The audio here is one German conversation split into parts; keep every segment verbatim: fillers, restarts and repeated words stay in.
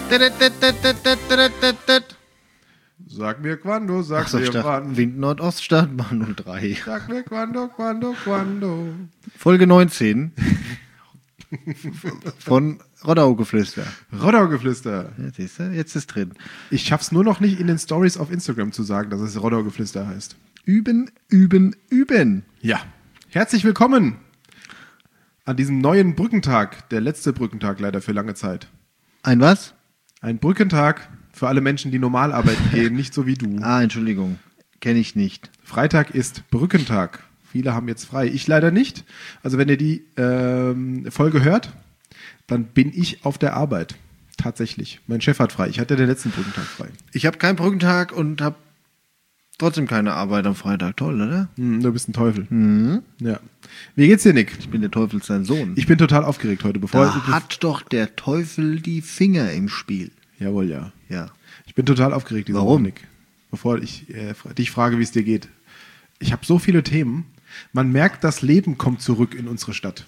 Sag mir Quando, sag Ach so, mir Stadt, wann. Wind Nordost, Startbahn null drei. Sag mir Quando, Quando, Quando. Folge neunzehn von Roddaugeflüster. Roddaugeflüster. Ja, siehst du, jetzt ist drin. Ich schaff's nur noch nicht in den Stories auf Instagram zu sagen, dass es Roddaugeflüster heißt. Üben, üben, üben. Ja. Herzlich willkommen an diesem neuen Brückentag. Der letzte Brückentag leider für lange Zeit. Ein was? Ein Brückentag für alle Menschen, die normal arbeiten gehen, nicht so wie du. Ah, Entschuldigung. Kenne ich nicht. Freitag ist Brückentag. Viele haben jetzt frei. Ich leider nicht. Also wenn ihr die ähm, Folge hört, dann bin ich auf der Arbeit. Tatsächlich. Mein Chef hat frei. Ich hatte den letzten Brückentag frei. Ich habe keinen Brückentag und habe trotzdem keine Arbeit am Freitag. Toll, oder? Hm, du bist ein Teufel. Mhm. Ja. Wie geht's dir, Nick? Ich bin der Teufel sein Sohn. Ich bin total aufgeregt heute. Bevor Da ich, hat doch der Teufel die Finger im Spiel. Jawohl, ja. Ja. Ich bin total aufgeregt. Diese Warum? Woche, Nick. Bevor ich äh, dich frage, wie es dir geht. Ich habe so viele Themen. Man merkt, das Leben kommt zurück in unsere Stadt.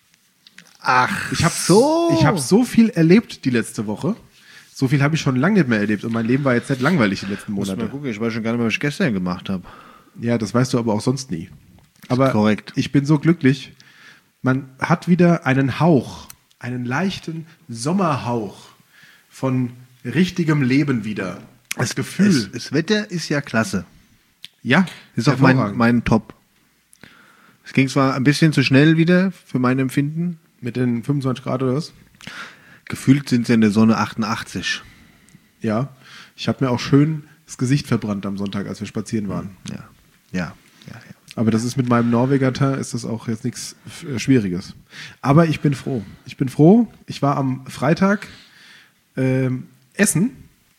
Ach, Ich habe so. ich hab so viel erlebt die letzte Woche. So viel habe ich schon lange nicht mehr erlebt. Und mein Leben war jetzt nicht langweilig die letzten Muss mal Monate. gucken, ich weiß schon gar nicht mehr, was ich gestern gemacht habe. Ja, das weißt du aber auch sonst nie. Aber korrekt. ich bin so glücklich. Man hat wieder einen Hauch, einen leichten Sommerhauch von richtigem Leben wieder. Das Gefühl. Es, das Wetter ist ja klasse. Ja, Ist auch mein, hervorragend. mein Top. Es ging zwar ein bisschen zu schnell wieder für mein Empfinden. Mit den fünfundzwanzig Grad oder was? Gefühlt sind sie in der Sonne achtundachtzig. Ja. Ich habe mir auch schön das Gesicht verbrannt am Sonntag, als wir spazieren waren. Ja, ja, ja, ja. Aber das ist mit meinem Norweger Teint ist das auch jetzt nichts äh, Schwieriges. Aber ich bin froh. Ich bin froh. Ich war am Freitag ähm, essen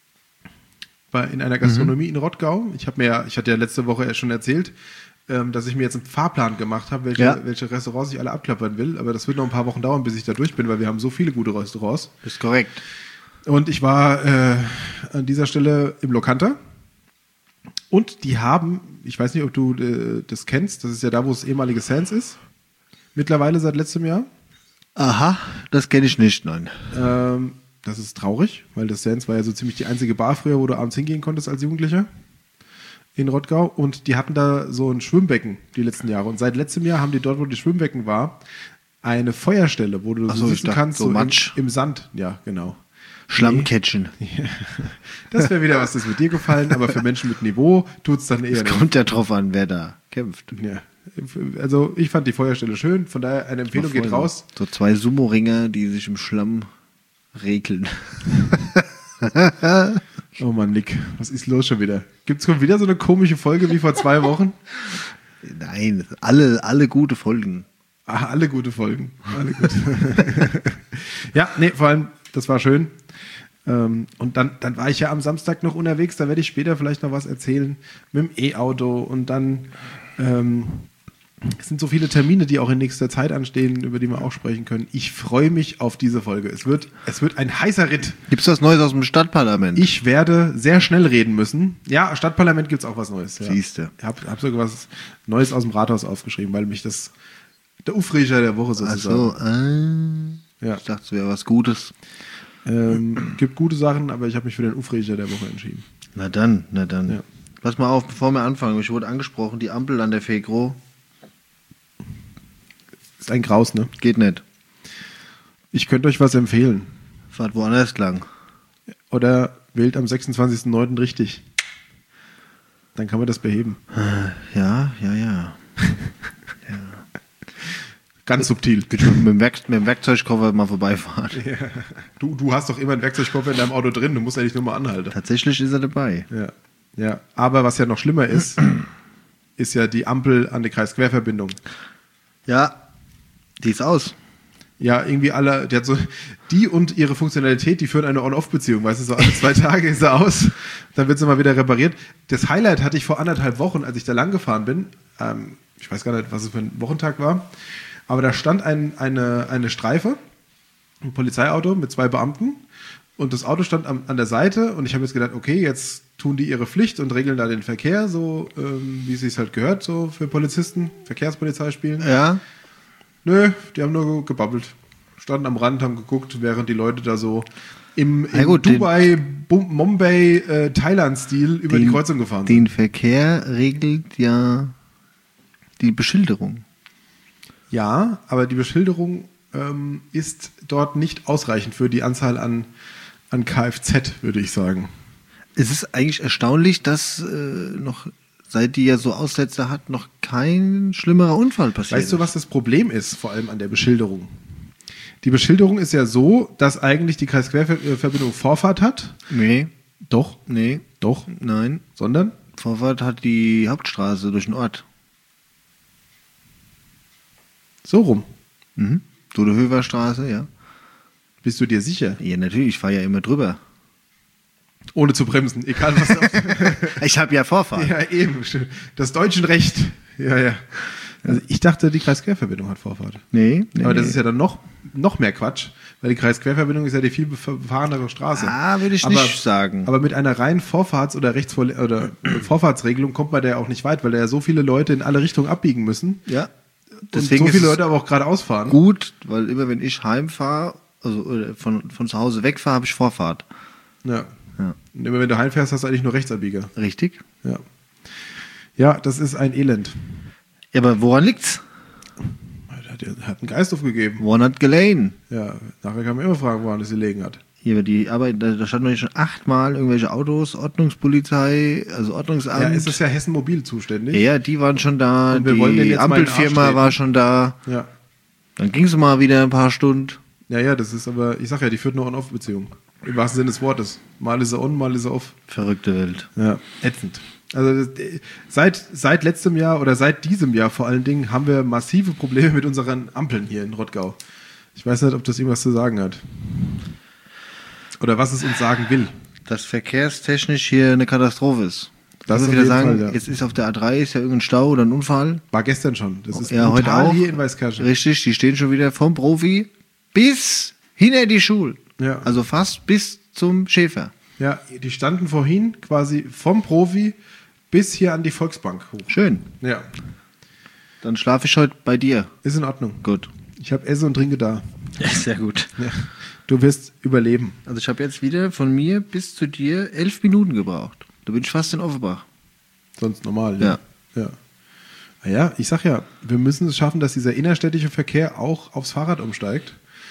bei, in einer Gastronomie mhm. in Rottgau. Ich habe mir, ja- ich hatte ja letzte Woche schon erzählt, ähm, dass ich mir jetzt einen Fahrplan gemacht habe, welche, Ja. welche Restaurants ich alle abklappern will. Aber das wird noch ein paar Wochen dauern, bis ich da durch bin, weil wir haben so viele gute Restaurants. Ist korrekt. Und ich war äh, an dieser Stelle im Lokanta. Und die haben, ich weiß nicht, ob du äh, das kennst, das ist ja da, wo das ehemalige Sands ist. Mittlerweile seit letztem Jahr. Aha, das kenne ich nicht, nein. Ähm, das ist traurig, weil das Sands war ja so ziemlich die einzige Bar früher, wo du abends hingehen konntest als Jugendlicher in Rottgau. Und die hatten da so ein Schwimmbecken die letzten Jahre. Und seit letztem Jahr haben die dort, wo die Schwimmbecken war, eine Feuerstelle, wo du Ach so so, ich sitzen dachte, kannst, so so im, Matsch. im Sand. Ja, genau. Schlammcatchen. Das wäre wieder was, das mit dir gefallen, aber für Menschen mit Niveau tut es dann eher Es nicht. kommt ja drauf an, wer da kämpft. Ja. Also ich fand die Feuerstelle schön, von daher eine Empfehlung geht raus. So zwei Sumo-Ringer, die sich im Schlamm regeln. Oh Mann, Nick, was ist los schon wieder? Gibt es wieder so eine komische Folge wie vor zwei Wochen? Nein, alle, alle gute Folgen. Ah, alle gute Folgen. Alle gut. Ja, nee, vor allem, das war schön. Ähm, und dann, dann war ich ja am Samstag noch unterwegs, da werde ich später vielleicht noch was erzählen mit dem E-Auto und dann ähm, es sind so viele Termine, die auch in nächster Zeit anstehen, über die wir auch sprechen können. Ich freue mich auf diese Folge. Es wird, es wird ein heißer Ritt. Gibt's was Neues aus dem Stadtparlament? Ich werde sehr schnell reden müssen. Ja, Stadtparlament gibt es auch was Neues. Ja. Siehste. Ich habe hab sogar was Neues aus dem Rathaus aufgeschrieben, weil mich das der Aufreger der Woche Ach sozusagen. so, äh, Ja. ich dachte, es wäre was Gutes. Ähm, gibt gute Sachen, aber ich habe mich für den Aufreger der Woche entschieden. Na dann, na dann. Ja. Pass mal auf, bevor wir anfangen. Ich wurde angesprochen, die Ampel an der Fegro Ist ein Graus, ne? geht nicht. Ich könnte euch was empfehlen. Fahrt woanders lang. Oder wählt am sechsundzwanzigsten neunten richtig. Dann kann man das beheben. Ja, ja, ja. Ganz subtil. Bitte mit dem, Werk mit dem Werkzeugkoffer mal vorbeifahren. Du, du hast doch immer einen Werkzeugkoffer in deinem Auto drin, du musst ja nicht nur mal anhalten. Tatsächlich ist er dabei. Ja. Ja. Aber was ja noch schlimmer ist, ist ja die Ampel an der Kreisquerverbindung. Ja, die ist aus. Ja, irgendwie alle, die hat so, die und ihre Funktionalität, die führen eine On-Off-Beziehung, weißt du, so alle zwei Tage ist sie aus, dann wird sie mal wieder repariert. Das Highlight hatte ich vor anderthalb Wochen, als ich da lang gefahren bin, ähm, ich weiß gar nicht, was es für ein Wochentag war, aber da stand ein, eine, eine Streife, ein Polizeiauto mit zwei Beamten und das Auto stand am, an der Seite und ich habe jetzt gedacht, okay, jetzt tun die ihre Pflicht und regeln da den Verkehr, so ähm, wie es sich halt gehört, so für Polizisten, Verkehrspolizei spielen. Ja. Nö, die haben nur gebabbelt. standen am Rand, haben geguckt, während die Leute da so im, im gut, Dubai, Bum- Mumbai, äh, Thailand-Stil über den, die Kreuzung gefahren sind. Den Verkehr regelt ja die Beschilderung. Ja, aber die Beschilderung ähm, ist dort nicht ausreichend für die Anzahl an, an Kfz, würde ich sagen. Es ist eigentlich erstaunlich, dass äh, noch, seit die ja so Aussätze hat, noch kein schlimmerer Unfall passiert Weißt du, was das Problem ist, vor allem an der Beschilderung? Die Beschilderung ist ja so, dass eigentlich die Kreisquerverbindung Vorfahrt hat. Nee, Doch, nee, doch, nein. sondern? Vorfahrt hat die Hauptstraße durch den Ort. So rum. Mhm. Dode-Höver-Straße, ja. Bist du dir sicher? Ja, natürlich, ich fahre ja immer drüber. Ohne zu bremsen, egal was du Ich habe ja Vorfahrt. Ja, eben. Das deutsche Recht. Ja, ja. Also ich dachte, die Kreisquerverbindung hat Vorfahrt. Nee, nee. Aber das nee. ist ja dann noch, noch mehr Quatsch, weil die Kreisquerverbindung ist ja die viel befahrenere Straße. Ah, würde ich aber, nicht sagen. Aber mit einer reinen Vorfahrts- oder Rechtsvor- oder Vorfahrtsregelung kommt man da ja auch nicht weit, weil da ja so viele Leute in alle Richtungen abbiegen müssen. Ja. Deswegen und so viele Leute aber auch geradeaus fahren. Gut, weil immer wenn ich heimfahre, also oder von, von zu Hause wegfahre, habe ich Vorfahrt. Ja. Ja. Und immer wenn du heimfährst, hast du eigentlich nur Rechtsabbieger. Richtig. Ja. Ja, das ist ein Elend. Ja, aber woran liegt's? Der hat, hat einen Geist aufgegeben. Woran hat gelegen? Ja, nachher kann man immer fragen, woran es gelegen hat. Hier, die Arbeit, da, da standen wir schon achtmal irgendwelche Autos, Ordnungspolizei, also Ordnungsamt. Ja, es ist ja Hessen Mobil zuständig. Ja, die waren schon da, Und wir wollen denen die jetzt mal in den Ampelfirma Arsch war treten. schon da. Ja. Dann ging es mal wieder ein paar Stunden. Ja, ja, das ist aber, ich sag ja, die führt nur On-Off-Beziehung. Im wahrsten Sinne des Wortes. Mal ist er on, mal ist er off. Verrückte Welt. Ja, ätzend. Also das, seit, seit letztem Jahr oder seit diesem Jahr vor allen Dingen haben wir massive Probleme mit unseren Ampeln hier in Rottgau. Ich weiß nicht, ob das irgendwas zu sagen hat. Oder was es uns sagen will. Dass verkehrstechnisch hier eine Katastrophe ist. Das Das auf wieder jeden sagen, Fall, ja. jetzt ist auf der A drei ist ja irgendein Stau oder ein Unfall. War gestern schon. Das ist Ja, heute brutal auch. hier in Weißkirchen. Richtig, die stehen schon wieder vom Profi bis hinter die Schule. Ja. Also fast bis zum Schäfer. Ja, die standen vorhin quasi vom Profi bis hier an die Volksbank hoch. Schön. Ja, Dann schlafe ich heute bei dir. ist in Ordnung. Gut. Ich habe Esse und Trinke da. Sehr gut. Ja. Du wirst überleben. Also ich habe jetzt wieder von mir bis zu dir elf Minuten gebraucht. Da bin ich fast in Offenbach. Sonst normal. Ja. Ja. Ah ja, ich sag ja, wir müssen es schaffen, dass dieser innerstädtische Verkehr auch aufs Fahrrad umsteigt.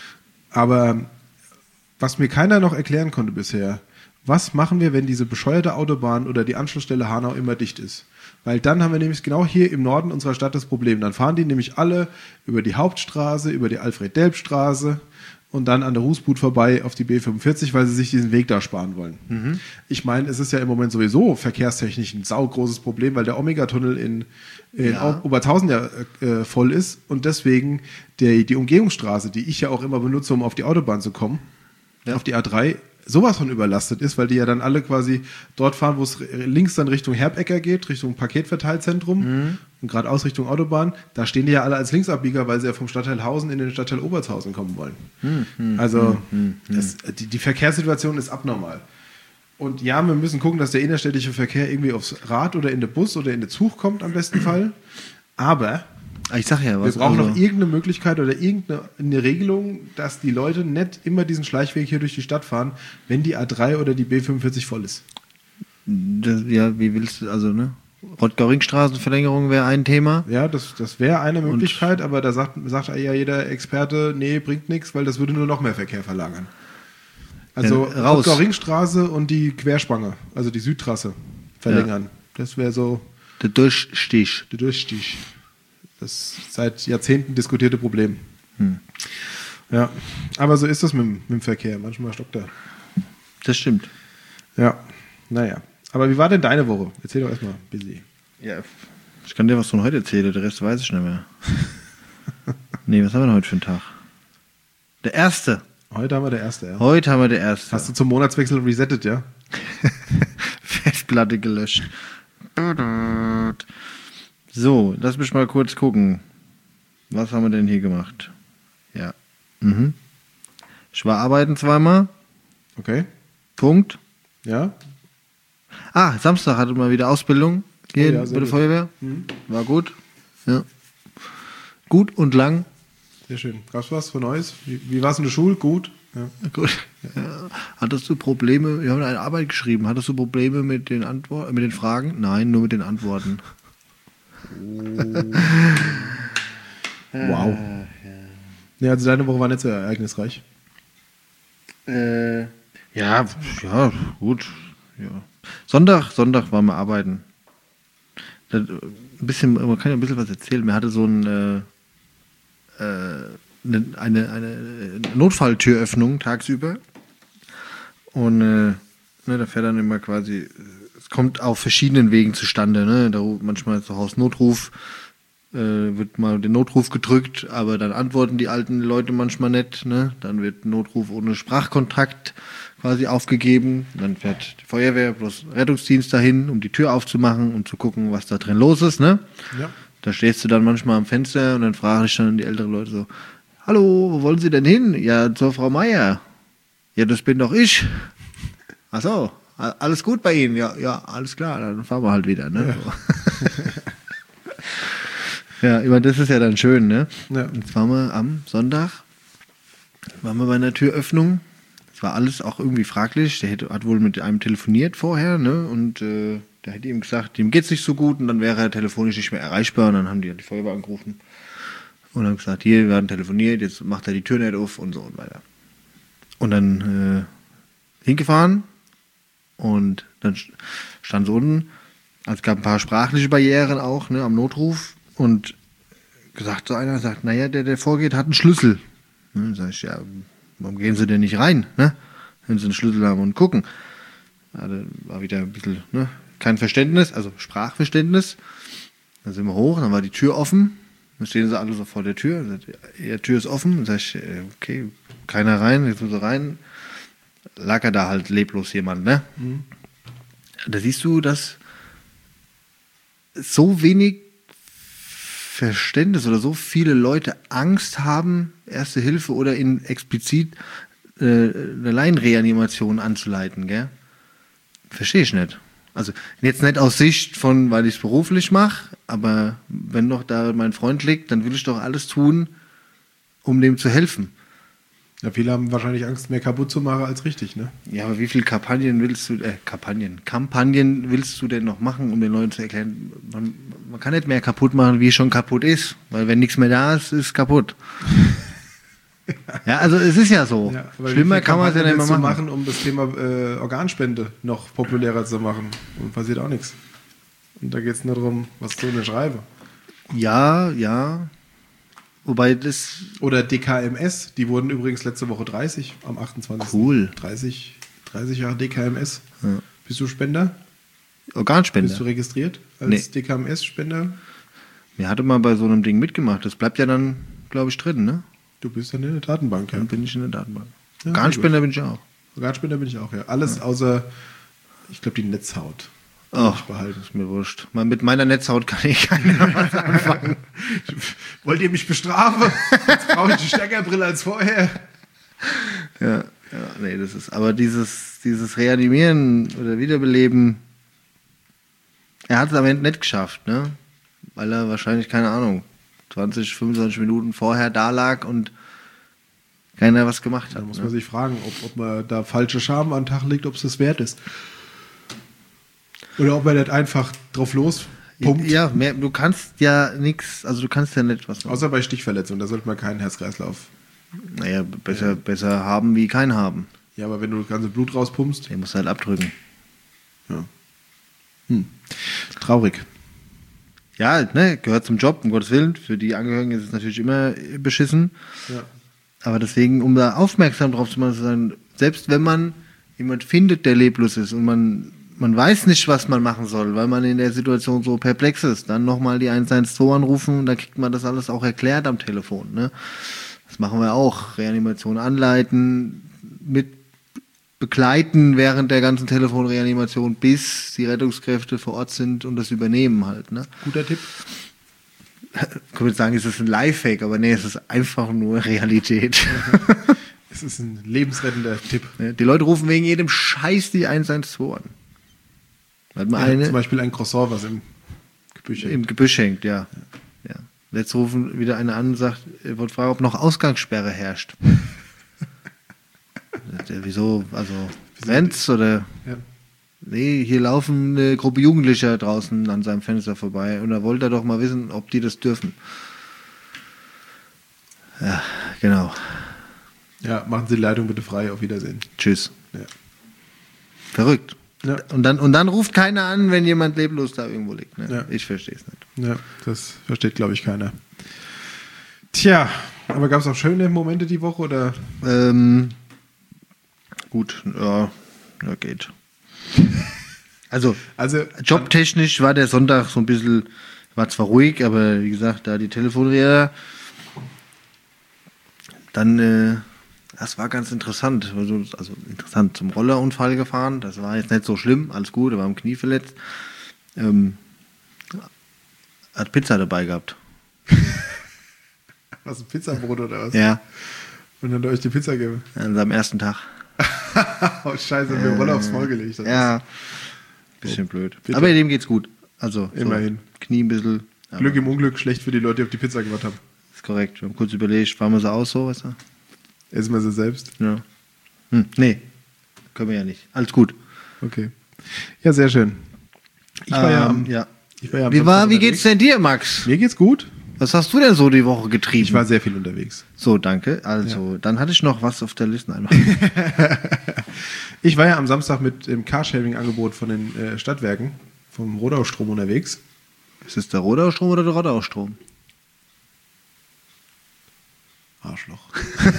Aber was mir keiner noch erklären konnte bisher, was machen wir, wenn diese bescheuerte Autobahn oder die Anschlussstelle Hanau immer dicht ist? Weil dann haben wir nämlich genau hier im Norden unserer Stadt das Problem. Dann fahren die nämlich alle über die Hauptstraße, über die Alfred-Delp-Straße und dann an der Rußbudt vorbei auf die B fünfundvierzig, weil sie sich diesen Weg da sparen wollen. Mhm. Ich meine, es ist ja im Moment sowieso verkehrstechnisch ein saugroßes Problem, weil der Omega-Tunnel in, in Ja. Obertausen ja äh, voll ist und deswegen der, die Umgehungsstraße, die ich ja auch immer benutze, um auf die Autobahn zu kommen, Ja. auf die A drei, sowas von überlastet ist, weil die ja dann alle quasi dort fahren, wo es links dann Richtung Herbecker geht, Richtung Paketverteilzentrum Mhm. und geradeaus Richtung Autobahn. Da stehen die ja alle als Linksabbieger, weil sie ja vom Stadtteil Hausen in den Stadtteil Obertshausen kommen wollen. Mhm. Also Mhm. das, die, die Verkehrssituation ist abnormal. Und ja, wir müssen gucken, dass der innerstädtische Verkehr irgendwie aufs Rad oder in den Bus oder in den Zug kommt am besten Fall. Aber Ah, Ich sag ja was. wir brauchen also, noch irgendeine Möglichkeit oder irgendeine eine Regelung, dass die Leute nicht immer diesen Schleichweg hier durch die Stadt fahren, wenn die A drei oder die B fünfundvierzig voll ist. das, ja, wie willst du, also, ne? Rottgau-Ringstraßenverlängerung wäre ein Thema. Ja, das, das wäre eine Möglichkeit, aber da sagt, sagt ja jeder Experte, nee, bringt nichts, weil das würde nur noch mehr Verkehr verlagern. Also Ja, raus. Rottgau-Ringstraße und die Querspange, also die Südtrasse, verlängern. Das wäre so Der Durchstich. der Durchstich. Das seit Jahrzehnten diskutierte Problem. Hm. Ja, aber so ist das mit, dem- mit dem Verkehr. Manchmal stockt er. Das stimmt. Ja, naja. Aber wie war denn deine Woche? Erzähl doch erstmal, busy. Ja. Ich kann dir was von heute erzählen, der Rest weiß ich nicht mehr. Nee, was haben wir denn heute für einen Tag? Der erste. Heute haben wir der erste, ja. Heute haben wir der erste. Hast du zum Monatswechsel resettet, ja? Festplatte gelöscht. So, lass mich mal kurz gucken. Was haben wir denn hier gemacht? Ja. Mhm. Ich war arbeiten zweimal. Okay. Punkt. Ja? Ah, Samstag hatte mal wieder Ausbildung hier Oh ja, bei sehr der gut. Feuerwehr. Mhm. War gut. Ja. Gut und lang. Sehr schön. Gab's was für Neues? Wie, wie war es in der Schule? Gut? Ja. Gut. Ja. Hattest du Probleme, wir haben eine Arbeit geschrieben, hattest du Probleme mit den Antworten, mit den Fragen? Nein, nur mit den Antworten. Wow. Ja, also deine Woche war nicht so ereignisreich. Äh, ja, ja, gut. Ja. Sonntag, Sonntag waren wir arbeiten. Das, ein bisschen, man kann ja ein bisschen was erzählen. Mir hatte so ein äh, äh, eine, eine, eine Notfalltüröffnung tagsüber. Und äh, ne, da fährt dann immer quasi, es kommt auf verschiedenen Wegen zustande. Ne? Da manchmal zu Hause Notruf, äh, wird mal den Notruf gedrückt, aber dann antworten die alten Leute manchmal nicht. Ne? Dann wird Notruf ohne Sprachkontakt quasi aufgegeben. Dann fährt die Feuerwehr plus Rettungsdienst dahin, um die Tür aufzumachen und zu gucken, was da drin los ist. Ne? Ja. Da stehst du dann manchmal am Fenster und dann frage ich dann die älteren Leute so, hallo, wo wollen Sie denn hin? Ja, zur Frau Meier. Ja, das bin doch ich. Ach so, alles gut bei Ihnen? Ja, ja, alles klar, dann fahren wir halt wieder. Ne? Ja, ja, ich meine, das ist ja dann schön. Ne? Ja. Jetzt waren wir am Sonntag, waren wir bei einer Türöffnung. Es war alles auch irgendwie fraglich. Der hätte, hat wohl mit einem telefoniert vorher, ne? Und äh, der hätte ihm gesagt, ihm geht's nicht so gut und dann wäre er telefonisch nicht mehr erreichbar und dann haben die die Feuerwehr angerufen und haben gesagt, hier, wir haben telefoniert, jetzt macht er die Tür nicht auf und so und weiter. Und dann äh, hingefahren und dann stand so unten, also es gab ein paar sprachliche Barrieren auch, ne, am Notruf und gesagt, so einer sagt, naja, der, der vorgeht, hat einen Schlüssel. Ne, dann sag ich, ja, warum gehen Sie denn nicht rein, ne, wenn Sie einen Schlüssel haben und gucken? Ja, da war wieder ein bisschen, ne, kein Verständnis, also Sprachverständnis. Dann sind wir hoch, dann war die Tür offen. Dann stehen sie alle so vor der Tür. Dann sagt, ja, Tür ist offen. Dann sag ich, okay, keiner rein, jetzt muss er rein. Lag er da halt leblos jemand, ne? Mhm. Da siehst du, dass so wenig Verständnis oder so viele Leute Angst haben, Erste Hilfe oder in explizit äh, eine Laienreanimation anzuleiten, gell? Verstehe ich nicht. Also jetzt nicht aus Sicht von, weil ich es beruflich mache, aber wenn doch da mein Freund liegt, dann will ich doch alles tun, um dem zu helfen. Ja, viele haben wahrscheinlich Angst, mehr kaputt zu machen als richtig, ne? Ja, aber wie viele Kampagnen willst du, äh, Kampagnen, Kampagnen willst du denn noch machen, um den Leuten zu erklären, man, man kann nicht mehr kaputt machen, wie es schon kaputt ist, weil wenn nichts mehr da ist, ist kaputt. Ja, also es ist ja so. Ja, schlimmer kann man es ja nicht mehr machen. machen, um das Thema äh, Organspende noch populärer zu machen. Und passiert auch nichts. Und da geht es nur darum, was du denn schreibe. Ja, ja. Wobei das... Oder D K M S, die wurden übrigens letzte Woche dreißig, am achtundzwanzigsten Cool. dreißig, dreißig Jahre D K M S. Ja. Bist du Spender? Organspender. Bist du registriert als nee. D K M S-Spender? Mir hatte mal bei so einem Ding mitgemacht. Das bleibt ja dann, glaube ich, drin, ne? Du bist dann in der Datenbank, ja. Dann bin ich in der Datenbank. Ja, Organspender bin ich auch. Organspender bin ich auch, ja. Alles ja. außer, ich glaube, die Netzhaut. Ach, behalten. Ist mir wurscht. Mal mit meiner Netzhaut kann ich keiner was anfangen. Wollt ihr mich bestrafen? Jetzt brauche ich die Steckerbrille als vorher. Ja, ja, nee, das ist, aber dieses, dieses Reanimieren oder Wiederbeleben, er hat es am Ende nicht geschafft, ne? Weil er wahrscheinlich, keine Ahnung, zwanzig, fünfundzwanzig Minuten vorher da lag und keiner was gemacht hat. Da muss man ne? sich fragen, ob, ob man da falsche Scham an den Tag legt, ob es das wert ist. Oder ob man nicht einfach drauf los pumpt. Ja, mehr, du kannst ja nichts, also du kannst ja nicht was machen. Außer bei Stichverletzungen, da sollte man keinen Herz-Kreislauf. Naja, besser, ja. besser haben wie kein haben. Ja, aber wenn du das ganze Blut rauspumpst. Den musst du halt abdrücken. Ja. Hm. Traurig. Ja, ne, gehört zum Job, um Gottes Willen. Für die Angehörigen ist es natürlich immer beschissen. Ja. Aber deswegen, um da aufmerksam drauf zu machen, zu sagen, selbst wenn man jemand findet, der leblos ist und man, man weiß nicht, was man machen soll, weil man in der Situation so perplex ist, dann nochmal die eins eins zwei anrufen und dann kriegt man das alles auch erklärt am Telefon. Ne? Das machen wir auch. Reanimation anleiten, mit begleiten während der ganzen Telefonreanimation, bis die Rettungskräfte vor Ort sind und das übernehmen halt. Ne? Guter Tipp. Ich würde sagen, es ist ein Lifehack, aber nee, es ist einfach nur Realität. Es ist ein lebensrettender Tipp. Die Leute rufen wegen jedem Scheiß die eins eins zwei an. Hat man Ja, eine, zum Beispiel ein Croissant, was im Gebüsch hängt. Im Gebüsch hängt, ja. ja. Jetzt rufen wieder einer an und sagt, er wollte fragen, ob noch Ausgangssperre herrscht. Der, wieso, also Renz oder... Ja. Nee, hier laufen eine Gruppe Jugendlicher draußen an seinem Fenster vorbei und da wollte er doch mal wissen, ob die das dürfen. Ja, genau. Ja, machen Sie die Leitung bitte frei. Auf Wiedersehen. Tschüss. Ja. Verrückt. Ja. Und, dann, und dann ruft keiner an, wenn jemand leblos da irgendwo liegt. Ne? Ja. Ich verstehe es nicht. Ja, das versteht, glaube ich, keiner. Tja, aber gab es auch schöne Momente die Woche, oder? Ähm, gut, ja, ja, geht. Also, Also jobtechnisch war der Sonntag so ein bisschen, war zwar ruhig, aber wie gesagt, da die Telefonräder, dann, äh, das war ganz interessant. Also, also interessant, zum Rollerunfall gefahren, das war jetzt nicht so schlimm, alles gut, er war am Knie verletzt. Ähm, hat Pizza dabei gehabt. Was, ein Pizzabrot oder was? Ja. Und dann hat er euch die Pizza gegeben. An seinem ersten Tag. Oh, scheiße, mir äh, Rolle aufs Maul gelegt. Ja. Bisschen oh, blöd. Bitte. Aber dem geht's gut. Also, immerhin. So, Knie ein bisschen. Glück im Unglück, schlecht für die Leute, die auf die Pizza gemacht haben. Ist korrekt. Wir haben kurz überlegt, fahren wir sie aus so, weißt du? Essen wir sie selbst? Ja. Hm, nee. Können wir ja nicht. Alles gut. Okay. Ja, sehr schön. Ich war ähm, ja, ja. Ich war ja wie, war, wie geht's denn dir, Max? Mir geht's gut. Was hast du denn so die Woche getrieben? Ich war sehr viel unterwegs. So, danke. Also, ja. Dann hatte ich noch was auf der Liste einmal. Ich war ja am Samstag mit dem Carsharing-Angebot von den äh, Stadtwerken, vom Rodaustrom unterwegs. Ist es der Rodaustrom oder der Rodaustrom? Arschloch.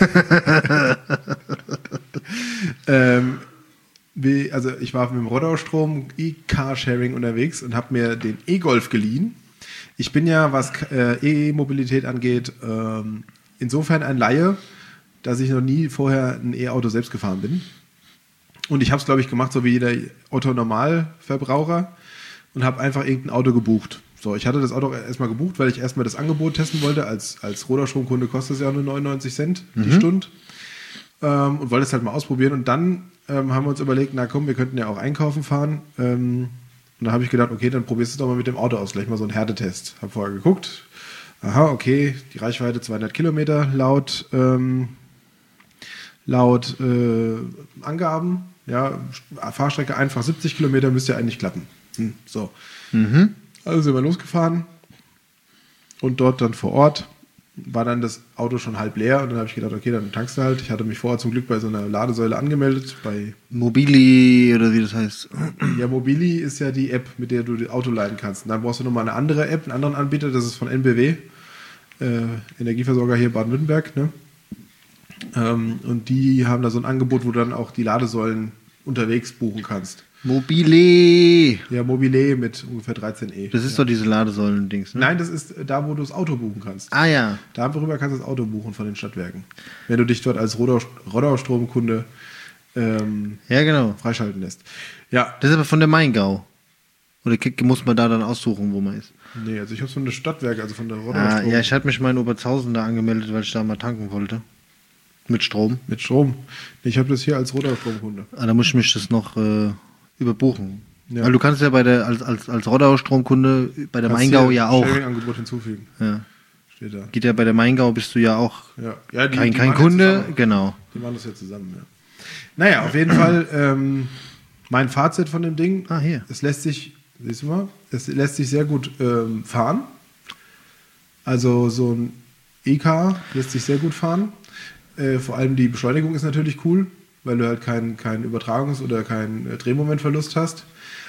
ähm, wie, also ich war mit dem Rodaustrom E-Carsharing unterwegs und habe mir den E-Golf geliehen. Ich bin ja, was äh, E-Mobilität angeht, ähm, insofern ein Laie, dass ich noch nie vorher ein E-Auto selbst gefahren bin. Und ich habe es, glaube ich, gemacht, so wie jeder Otto-Normalverbraucher und habe einfach irgendein Auto gebucht. So, ich hatte das Auto erstmal gebucht, weil ich erstmal das Angebot testen wollte. Als, als Rodastromkunde kostet es ja nur neunundneunzig Cent die mhm. Stunde. Ähm, und wollte es halt mal ausprobieren. Und dann ähm, haben wir uns überlegt, na komm, wir könnten ja auch einkaufen fahren. Ähm, Und da habe ich gedacht, okay, dann probierst du es doch mal mit dem Auto aus. Gleich mal so einen Härtetest. Habe vorher geguckt. Aha, okay, die Reichweite zweihundert Kilometer laut, ähm, laut äh, Angaben. Ja, Fahrstrecke einfach siebzig Kilometer müsste ja eigentlich klappen. Hm, so. Mhm. Also sind wir losgefahren. Und dort dann vor Ort war dann das Auto schon halb leer. Und dann habe ich gedacht, okay, dann tankst du halt. Ich hatte mich vorher zum Glück bei so einer Ladesäule angemeldet. Bei Mobili oder wie das heißt. Ja, Mobili ist ja die App, mit der du das Auto laden kannst. Und dann brauchst du nochmal eine andere App, einen anderen Anbieter. Das ist von N B W, äh, Energieversorger hier Baden-Württemberg. Ne? Ähm, und die haben da so ein Angebot, wo du dann auch die Ladesäulen unterwegs buchen kannst. Mobile. Ja, Mobile mit ungefähr dreizehn E. Das ist ja. doch diese Ladesäulen-Dings, ne? Nein, das ist da, wo du das Auto buchen kannst. Ah ja. Darüber kannst du das Auto buchen von den Stadtwerken. Wenn du dich dort als Rodaustrom-Kunde ähm, ja, genau. freischalten lässt. Ja. Das ist aber von der Maingau. Oder muss man da dann aussuchen, wo man ist? Nee, also ich habe es von der Stadtwerke, also von der Ah, ja, ich hatte mich mal in Obertshausen da angemeldet, weil ich da mal tanken wollte. Mit Strom. Mit Strom. Ich habe das hier als Rodaustrom-Kunde. Ah, da muss ich mich das noch äh, überbuchen. Ja. Weil du kannst ja bei der als, als, als Rodaustrom-Kunde bei der Kannst Maingau ja auch. Sharing-Angebot hinzufügen. Ja. Steht da. Geht ja bei der Maingau, bist du ja auch Ja. Ja, die, kein, die kein machen Kunde. ja zusammen. Genau. Die machen das ja zusammen, ja. Naja, auf jeden Fall ähm, mein Fazit von dem Ding. Ah, hier. Es lässt sich, siehst du mal, es lässt sich sehr gut ähm, fahren. Also so ein E-Car lässt sich sehr gut fahren. Äh, vor allem die Beschleunigung ist natürlich cool, weil du halt keinen kein Übertragungs- oder keinen äh, Drehmomentverlust hast.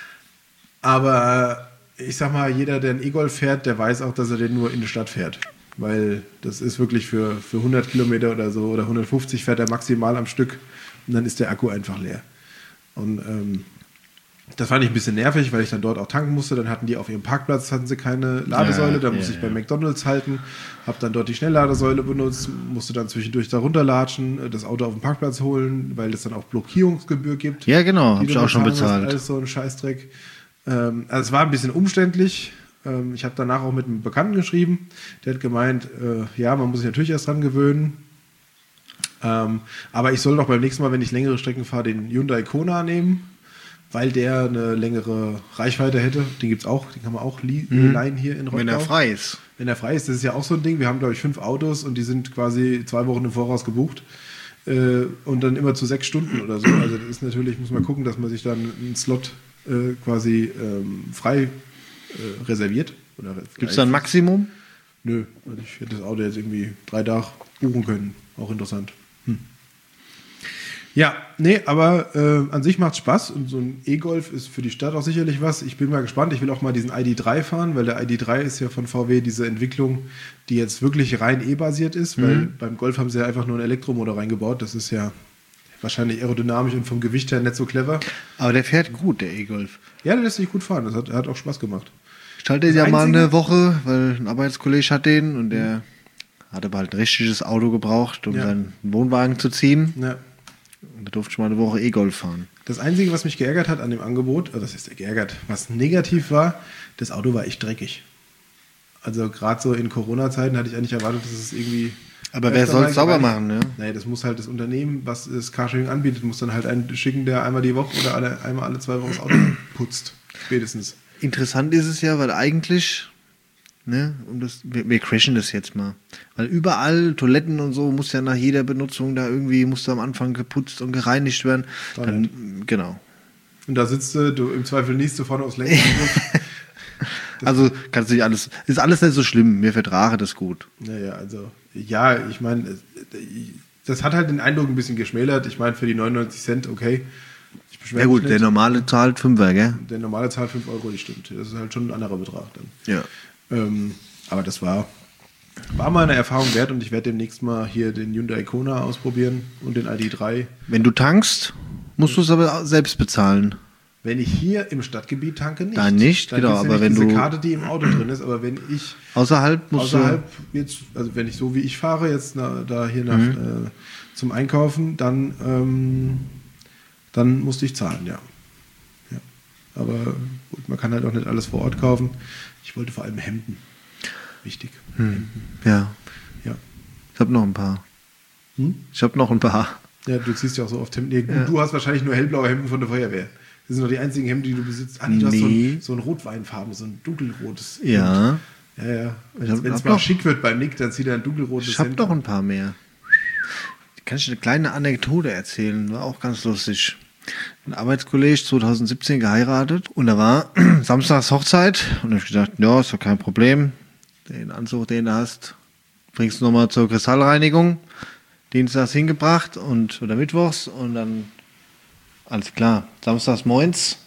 Aber äh, ich sag mal, jeder, der einen E-Golf fährt, der weiß auch, dass er den nur in die Stadt fährt. Weil das ist wirklich für, für hundert Kilometer oder so oder hundertfünfzig fährt er maximal am Stück und dann ist der Akku einfach leer. Und ähm, das fand ich ein bisschen nervig, weil ich dann dort auch tanken musste. Dann hatten die auf ihrem Parkplatz hatten sie keine Ladesäule. Ja, da ja, musste ich bei ja. McDonald's halten, habe dann dort die Schnellladesäule benutzt, musste dann zwischendurch da runterlatschen, das Auto auf den Parkplatz holen, weil es dann auch Blockierungsgebühr gibt. Ja, genau, die habe ich du auch schon bezahlen musst. bezahlt. Alles so ein Scheißdreck. Ähm, also es war ein bisschen umständlich. Ähm, ich habe danach auch mit einem Bekannten geschrieben. Der hat gemeint, äh, ja, man muss sich natürlich erst dran gewöhnen. Ähm, aber ich soll doch beim nächsten Mal, wenn ich längere Strecken fahre, den Hyundai Kona nehmen. weil der eine längere Reichweite hätte. Den gibt es auch, den kann man auch li- mhm. leihen hier in Rottgau. Wenn er frei ist. Wenn er frei ist, das ist ja auch so ein Ding. Wir haben, glaube ich, fünf Autos und die sind quasi zwei Wochen im Voraus gebucht. Äh, und dann immer zu sechs Stunden oder so. Also das ist natürlich, muss man gucken, dass man sich dann einen Slot äh, quasi ähm, frei äh, reserviert. Gibt es da ein Maximum? Nö, also ich hätte das Auto jetzt irgendwie drei Tage buchen können. Auch interessant. Hm. Ja, nee, aber äh, an sich macht es Spaß und so ein E-Golf ist für die Stadt auch sicherlich was. Ich bin mal gespannt, ich will auch mal diesen I D drei fahren, weil der I D drei ist ja von V W diese Entwicklung, die jetzt wirklich rein E-basiert ist, weil Mhm. beim Golf haben sie ja einfach nur einen Elektromotor reingebaut. Das ist ja wahrscheinlich aerodynamisch und vom Gewicht her nicht so clever. Aber der fährt gut, der E-Golf. Ja, der lässt sich gut fahren, das hat, hat auch Spaß gemacht. Ich halte den Das ja mal Einzige- eine Woche, weil ein Arbeitskollege hat den und der hat aber halt ein richtiges Auto gebraucht, um Ja. seinen Wohnwagen zu ziehen. Ja. Und da durfte ich mal eine Woche E-Golf fahren. Das Einzige, was mich geärgert hat an dem Angebot, also das ist geärgert, was negativ war, das Auto war echt dreckig. Also gerade so in Corona-Zeiten hatte ich eigentlich erwartet, dass es irgendwie... Aber wer öfter soll mal es sauber gereinigt- machen, ne? Nee, das muss halt das Unternehmen, was das Carsharing anbietet, muss dann halt einen schicken, der einmal die Woche oder alle, einmal alle zwei Wochen das Auto putzt. Spätestens. Interessant ist es ja, weil eigentlich, ne, um das, wir, wir crashen das jetzt mal. Weil überall Toiletten und so muss ja nach jeder Benutzung da irgendwie, muss da am Anfang geputzt und gereinigt werden. Doch Dann, genau. Und da sitzt du, du im Zweifel niest du vorne aufs Lenkrad. Also kannst du nicht alles, ist alles nicht so schlimm, mir vertrage das gut. Naja, also, ja, ich meine, das hat halt den Eindruck ein bisschen geschmälert. Ich meine, für die neunundneunzig Cent, okay. Ich beschwere Ja mich gut, nicht. der normale zahlt Fünfer, gell? Der normale zahlt fünf Euro, die stimmt. Das ist halt schon ein anderer Betrag dann. Ja. Ähm, aber das war, war mal eine Erfahrung wert und ich werde demnächst mal hier den Hyundai Kona ausprobieren und den I D drei. Wenn du tankst, musst du es aber selbst bezahlen. Wenn ich hier im Stadtgebiet tanke, nicht. Dann nicht, genau, gibt's aber nämlich wenn diese du- Karte, die im Auto drin ist, aber wenn ich Außerhalb musst außerhalb jetzt, also wenn ich so wie ich fahre, jetzt na, da hier nach, Mhm. äh, zum Einkaufen, dann, ähm, dann musste ich zahlen, ja. ja. Aber gut, man kann halt auch nicht alles vor Ort kaufen. Ich wollte vor allem Hemden. Wichtig. du, hm, ja, Ja. ich habe noch ein paar. Hm? Ich habe noch ein paar. Ja, du ziehst ja auch so oft Hemden. Nee, Ja. Du hast wahrscheinlich nur hellblaue Hemden von der Feuerwehr. Das sind doch die einzigen Hemden, die du besitzt. Ah, nee, du hast so Nee. ein, so ein Rotweinfarben, so ein dunkelrotes. Ja. Hemd. Ja, ja. Ich hab- Wenn es hab mal noch- schick wird beim Nick, dann zieht er ein dunkelrotes Ich habe Hemd noch an. ein paar mehr. Kann ich eine kleine Anekdote erzählen? War auch ganz lustig. Ein Arbeitskollege zwanzig siebzehn geheiratet und da war samstags Hochzeit und da habe ich gedacht, ja, ist doch kein Problem. Den Anzug, den du hast, bringst du nochmal zur Kristallreinigung. Dienstags hingebracht und oder mittwochs und dann alles klar. Samstags moins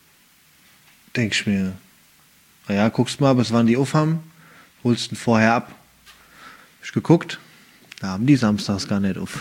denke ich mir, naja, guckst mal, bis wann die aufhaben, holst ihn vorher ab. Hab ich geguckt, da haben die samstags gar nicht auf.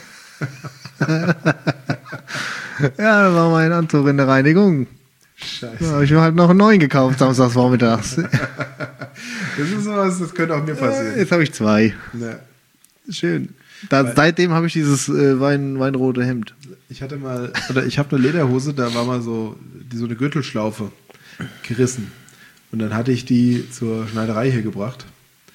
Ja, da war mein Anzug in der Reinigung. Scheiße. Da habe ich mir halt noch einen neuen gekauft, samstags vormittags. Das ist sowas, das könnte auch mir passieren. Jetzt habe ich zwei. Ja. Schön. Da, seitdem habe ich dieses äh, Wein, weinrote Hemd. Ich hatte mal, oder ich habe eine Lederhose, da war mal so, die, so eine Gürtelschlaufe gerissen. Und dann hatte ich die zur Schneiderei hier gebracht.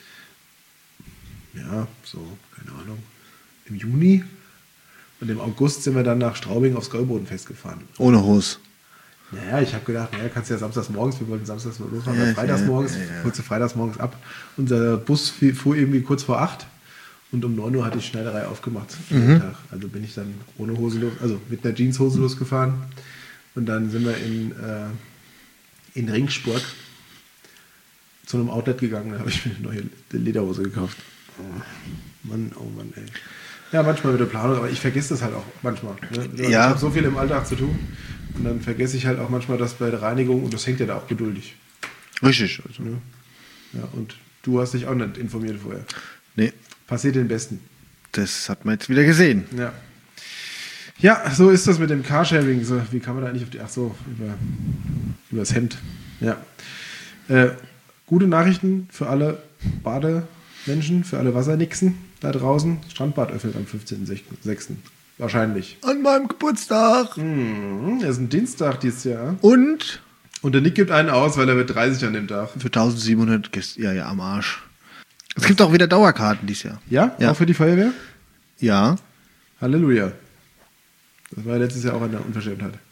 Ja, so, keine Ahnung, im Juni. Und im August sind wir dann nach Straubing aufs Gäubodenfest gefahren. Ohne Hose. Naja, ich habe gedacht, naja, kannst du ja samstags morgens, wir wollten samstags mal losfahren, Ja, ja, freitags ja, morgens, ja, ja. kurze freitags morgens ab. Unser Bus fuhr fuhr irgendwie kurz vor acht und um neun Uhr hatte ich Schneiderei aufgemacht. An dem Tag. Also bin ich dann ohne Hose los, also mit einer Jeanshose losgefahren. Und dann sind wir in, äh, in Ringsburg zu einem Outlet gegangen, da habe ich mir eine neue Lederhose gekauft. Oh, Mann, oh Mann, ey. Ja, manchmal mit der Planung, aber ich vergesse das halt auch manchmal. Ne? Ich Ja. habe so viel im Alltag zu tun und dann vergesse ich halt auch manchmal das bei der Reinigung und das hängt ja da auch geduldig. Richtig. Also. Ne? Ja, und du hast dich auch nicht informiert vorher. Nee, Passiert den Besten. das hat man jetzt wieder gesehen. Ja. Ja, so ist das mit dem Carsharing. So, wie kann man da eigentlich auf die. Ach so, über, über das Hemd. Ja. Äh, gute Nachrichten für alle Bademenschen, für alle Wassernixen da draußen. Strandbad öffnet am fünfzehnten sechsten Wahrscheinlich. An meinem Geburtstag. Mhm, das ist ein Dienstag dieses Jahr. Und Und der Nick gibt einen aus, weil er wird dreißig an dem Tag. für eintausendsiebenhundert Gäste. Ja, ja, am Arsch. Es gibt auch wieder Dauerkarten dieses Jahr. Ja? Ja. Auch für die Feuerwehr? Ja. Halleluja. Das war ja letztes Jahr auch eine Unverschämtheit.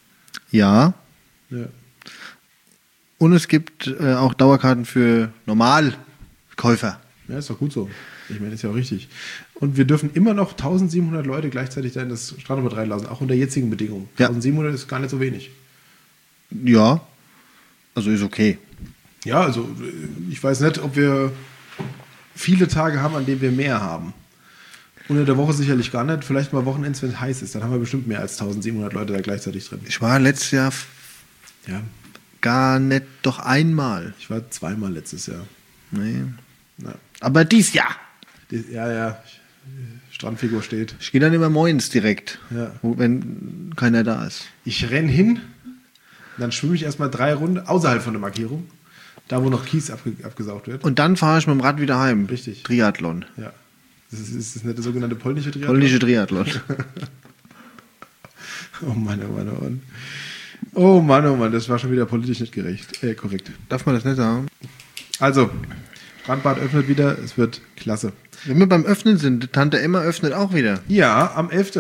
Ja. Ja. Und es gibt äh, auch Dauerkarten für Normalkäufer. Ja, ist doch gut so. Ich meine, das ist ja auch richtig. Und wir dürfen immer noch eintausendsiebenhundert Leute gleichzeitig da in das Strandbad reinlassen, auch unter jetzigen Bedingungen. Ja. eintausendsiebenhundert ist gar nicht so wenig. Ja. Also ist okay. Ja, also ich weiß nicht, ob wir viele Tage haben, an denen wir mehr haben. Unter der Woche sicherlich gar nicht. Vielleicht mal Wochenends, wenn es heiß ist. Dann haben wir bestimmt mehr als eintausendsiebenhundert Leute da gleichzeitig drin. Ich war letztes Jahr f- Ja, gar nicht, doch einmal. ich war zweimal letztes Jahr. Nee. Ja, Aber dies Jahr. Die- ja, ja. Strandfigur steht. Ich gehe dann immer morgens direkt, Ja. wo, wenn keiner da ist. Ich renn hin, dann schwimme ich erstmal drei Runden außerhalb von der Markierung. Da, wo noch Kies abge abgesaugt wird. Und dann fahre ich mit dem Rad wieder heim. Richtig. Triathlon. Ja. Das ist, ist das nicht der sogenannte polnische Triathlon? Polnische Triathlon. Oh Mann, oh Mann, oh Mann. Oh Mann, oh Mann, das war schon wieder politisch nicht gerecht. Äh, korrekt. Darf man das nicht sagen? Also, Strandbad öffnet wieder, es wird klasse. Wenn wir beim Öffnen sind, Tante Emma öffnet auch wieder. Ja, am elften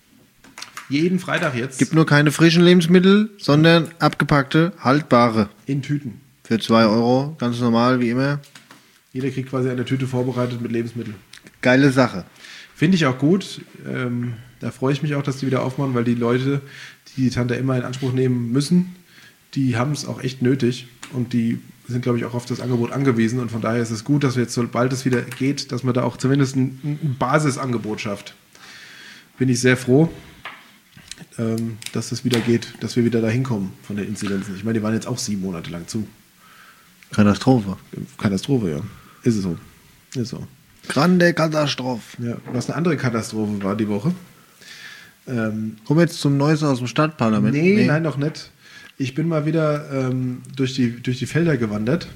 Jeden Freitag jetzt. Gibt nur keine frischen Lebensmittel, sondern abgepackte, haltbare. in Tüten. Für zwei Euro, ganz normal, wie immer. Jeder kriegt quasi eine Tüte vorbereitet mit Lebensmitteln. Geile Sache. Finde ich auch gut. Ähm, da freue ich mich auch, dass die wieder aufmachen, weil die Leute, die die Tante Emma in Anspruch nehmen müssen, die haben es auch echt nötig und die sind, glaube ich, auch auf das Angebot angewiesen und von daher ist es gut, dass wir jetzt, sobald es wieder geht, dass man da auch zumindest ein, ein Basisangebot schafft. Bin ich sehr froh, ähm, dass das wieder geht, dass wir wieder da hinkommen von den Inzidenzen. Ich meine, die waren jetzt auch sieben Monate lang zu. Katastrophe. Katastrophe, ja. Ist es so. Ist so. Grande Katastrophe. Ja. Was eine andere Katastrophe war die Woche. Ähm, Kommen wir jetzt zum Neues aus dem Stadtparlament? nee, nein, noch nicht. Ich bin mal wieder ähm, durch, die, durch die Felder gewandert.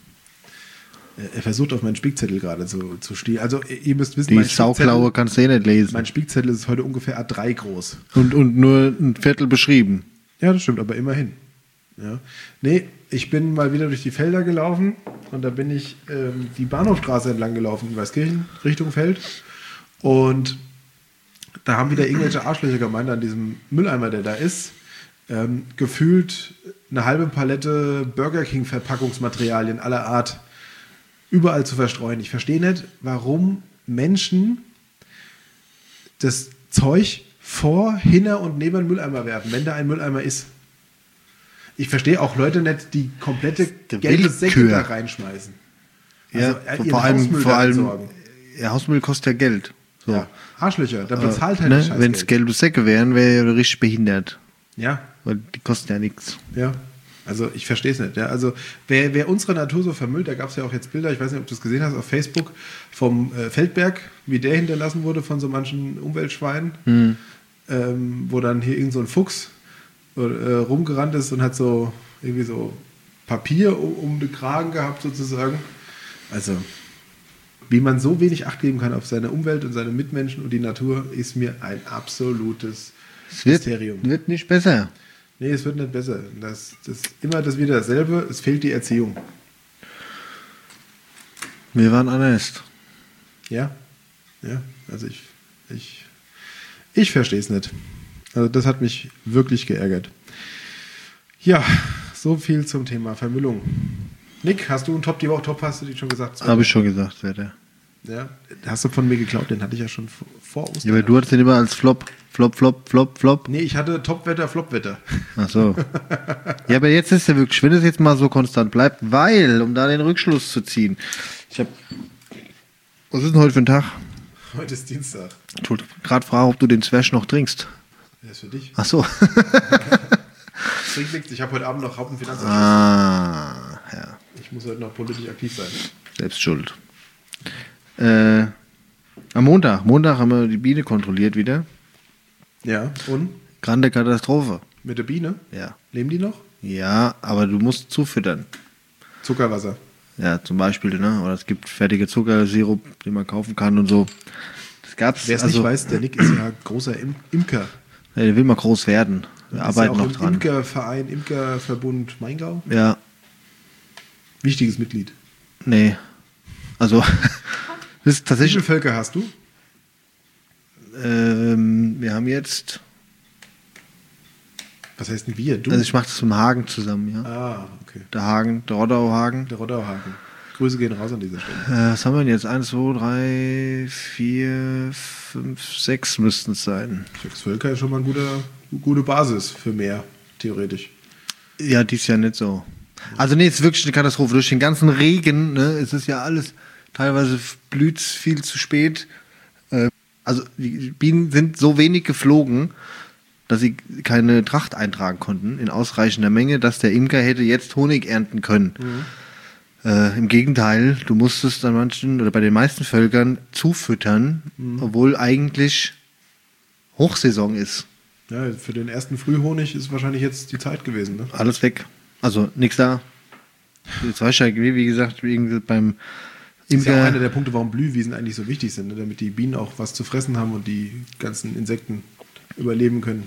Äh, Er versucht auf meinen Spickzettel gerade zu, zu stehen. Also ihr müsst wissen, Die mein Sauklaue Spickzettel, kannst du eh nicht lesen. mein Spickzettel ist heute ungefähr A drei groß. Und, und nur ein Viertel beschrieben. Ja, das stimmt, aber immerhin. Ja. Nee, ich bin mal wieder durch die Felder gelaufen und da bin ich ähm, die Bahnhofstraße entlang gelaufen in Weißkirchen Richtung Feld und da haben wieder irgendwelche Arschlöcher gemeint an diesem Mülleimer, der da ist, ähm, gefühlt eine halbe Palette Burger King Verpackungsmaterialien aller Art überall zu verstreuen. Ich verstehe nicht, warum Menschen das Zeug vor, hinter und neben den Mülleimer werfen, wenn da ein Mülleimer ist. Ich verstehe auch Leute nicht, die komplette Der gelbe Willkür. Säcke da reinschmeißen. Ja, Also, ihren vor allem, Hausmüll vor da allem entsorgen. ja, Hausmüll kostet ja Geld. So. Ja, Arschlöcher, da Aber, bezahlt halt ne, das Scheißgeld. wenn es gelbe Säcke wären, wäre ja richtig behindert. Ja, Weil die kosten ja nichts. ja. Also ich verstehe es nicht. Ja. Also wer, wer unsere Natur so vermüllt, da gab es ja auch jetzt Bilder, ich weiß nicht, ob du es gesehen hast, auf Facebook, vom äh, Feldberg, wie der hinterlassen wurde von so manchen Umweltschweinen, Mhm. ähm, wo dann hier irgend so ein Fuchs äh, rumgerannt ist und hat so irgendwie so Papier um, um den Kragen gehabt sozusagen. Also wie man so wenig Acht geben kann auf seine Umwelt und seine Mitmenschen und die Natur, ist mir ein absolutes Es wird, Mysterium. wird nicht besser. Nee, es wird nicht besser. Das, das immer das wieder dasselbe. Es fehlt die Erziehung. Wir waren anders. Ja, ja. Also ich, ich, ich verstehe es nicht. Also das hat mich wirklich geärgert. Ja, so viel zum Thema Vermüllung. Nick, hast du einen Top die Woche? Top hast du die schon gesagt? Habe ich schon gesagt, Wetter. Ja, hast du von mir geklaut? Den hatte ich ja schon vor- vor Ostern. Ja, aber du hattest den immer als Flop. Flop, Flop, Flop, Flop. Nee, ich hatte Topwetter, Flopwetter. Ach so. Ja, aber jetzt ist ja wirklich, wenn es jetzt mal so konstant bleibt, weil, um da den Rückschluss zu ziehen, ich habe, was ist denn heute für ein Tag? Heute ist Dienstag. Ich wollte gerade fragen, ob du den Zwerg noch trinkst. Der ist für dich. Ach so. Trink nichts. Ich habe heute Abend noch Hauptfinanzausschuss. Ah, ja, Ich muss heute noch politisch aktiv sein. selbst schuld. Äh, am Montag, Montag haben wir die Biene kontrolliert wieder. Ja, und? Grande Katastrophe. Mit der Biene? Ja. Leben die noch? Ja, aber du musst zufüttern. Zuckerwasser. Ja, zum Beispiel, ne? Oder es gibt fertige Zuckersirup, den man kaufen kann und so. Das gab's. Wer es also, nicht weiß, der Nick ist ja großer Im Imker. Ja, der will mal groß werden. Wir Ist arbeiten ja auch noch im dran. Imkerverein, Imkerverbund Maingau. Ja, Wichtiges Mitglied. nee. Also, das ist Wie viele tatsächlich. Völker hast du? Ähm, wir haben jetzt Was heißt denn wir? Du? Also ich mache das mit dem Hagen zusammen, ja. Ah, okay. Der Hagen, der Roddau-Hagen. Der Roddau-Hagen. Grüße gehen raus an dieser Stelle. Äh, was haben wir denn jetzt? Eins, zwei, drei, vier, fünf, sechs müssten es sein. Sechs Völker ist schon mal eine gute, gute Basis für mehr, theoretisch. Ja, dies Jahr nicht so. Also nee, es ist wirklich eine Katastrophe. Durch den ganzen Regen, ne, es ist ja alles, teilweise blüht es viel zu spät. Äh, also die Bienen sind so wenig geflogen, dass sie keine Tracht eintragen konnten in ausreichender Menge, dass der Imker hätte jetzt Honig ernten können. Mhm. Äh, Im Gegenteil, du musstest an manchen oder bei den meisten Völkern zufüttern, mhm. obwohl eigentlich Hochsaison ist. Ja, für den ersten Frühhonig ist wahrscheinlich jetzt die Zeit gewesen. Ne? Alles weg. Also nichts da. Jetzt weißt du ja, wie gesagt, beim Imker. Das ist ja auch einer der Punkte, warum Blühwiesen eigentlich so wichtig sind, ne? Damit die Bienen auch was zu fressen haben und die ganzen Insekten überleben können.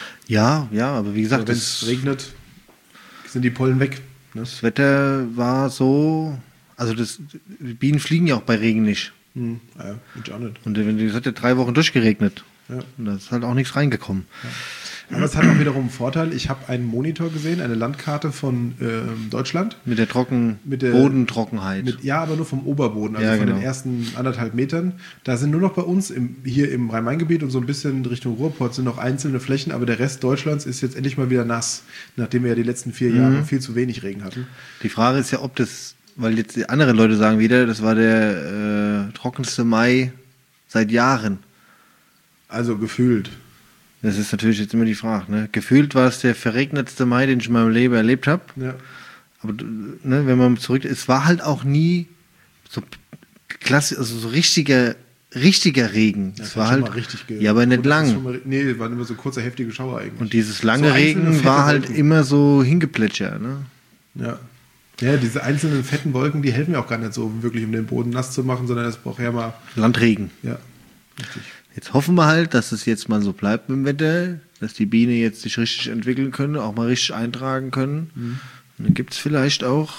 Ja, ja, aber wie gesagt, wenn es regnet, sind die Pollen weg. Ne? Das Wetter war so, also das, die Bienen fliegen ja auch bei Regen nicht. Hm, ja, ich auch nicht. Und wenn es hat ja drei Wochen durchgeregnet. Ja. Und da ist halt auch nichts reingekommen. Ja. Aber es hat auch wiederum einen Vorteil. Ich habe einen Monitor gesehen, eine Landkarte von ähm, Deutschland. Mit der Trocken mit der Bodentrockenheit. Mit, ja, aber nur vom Oberboden, also ja, von genau. den ersten anderthalb Metern. Da sind nur noch bei uns im, hier im Rhein-Main-Gebiet und so ein bisschen Richtung Ruhrpott sind noch einzelne Flächen, aber der Rest Deutschlands ist jetzt endlich mal wieder nass, nachdem wir ja die letzten vier Jahre mhm. viel zu wenig Regen hatten. Die Frage ist ja, ob das, weil jetzt die anderen Leute sagen wieder, das war der äh, trockenste Mai seit Jahren. Also gefühlt. Das ist natürlich jetzt immer die Frage. Ne? Gefühlt war es der verregnetste Mai, den ich in meinem Leben erlebt habe. Ja. Aber ne, wenn man zurück, es war halt auch nie so klassisch, also so richtiger, richtiger Regen. Das es war halt, richtig ge- ja, aber nicht lang. Mal, nee, waren immer so kurze, heftige Schauer eigentlich. Und dieses lange so Regen war halt Wolken. Immer so hingeplätscher. Ne? Ja. Ja, diese einzelnen fetten Wolken, die helfen ja auch gar nicht so wirklich, um den Boden nass zu machen, sondern es braucht ja mal Landregen. Ja, richtig. Jetzt hoffen wir halt, dass es jetzt mal so bleibt mit dem Wetter, dass die Bienen jetzt sich richtig entwickeln können, auch mal richtig eintragen können. Mhm. Und dann gibt es vielleicht auch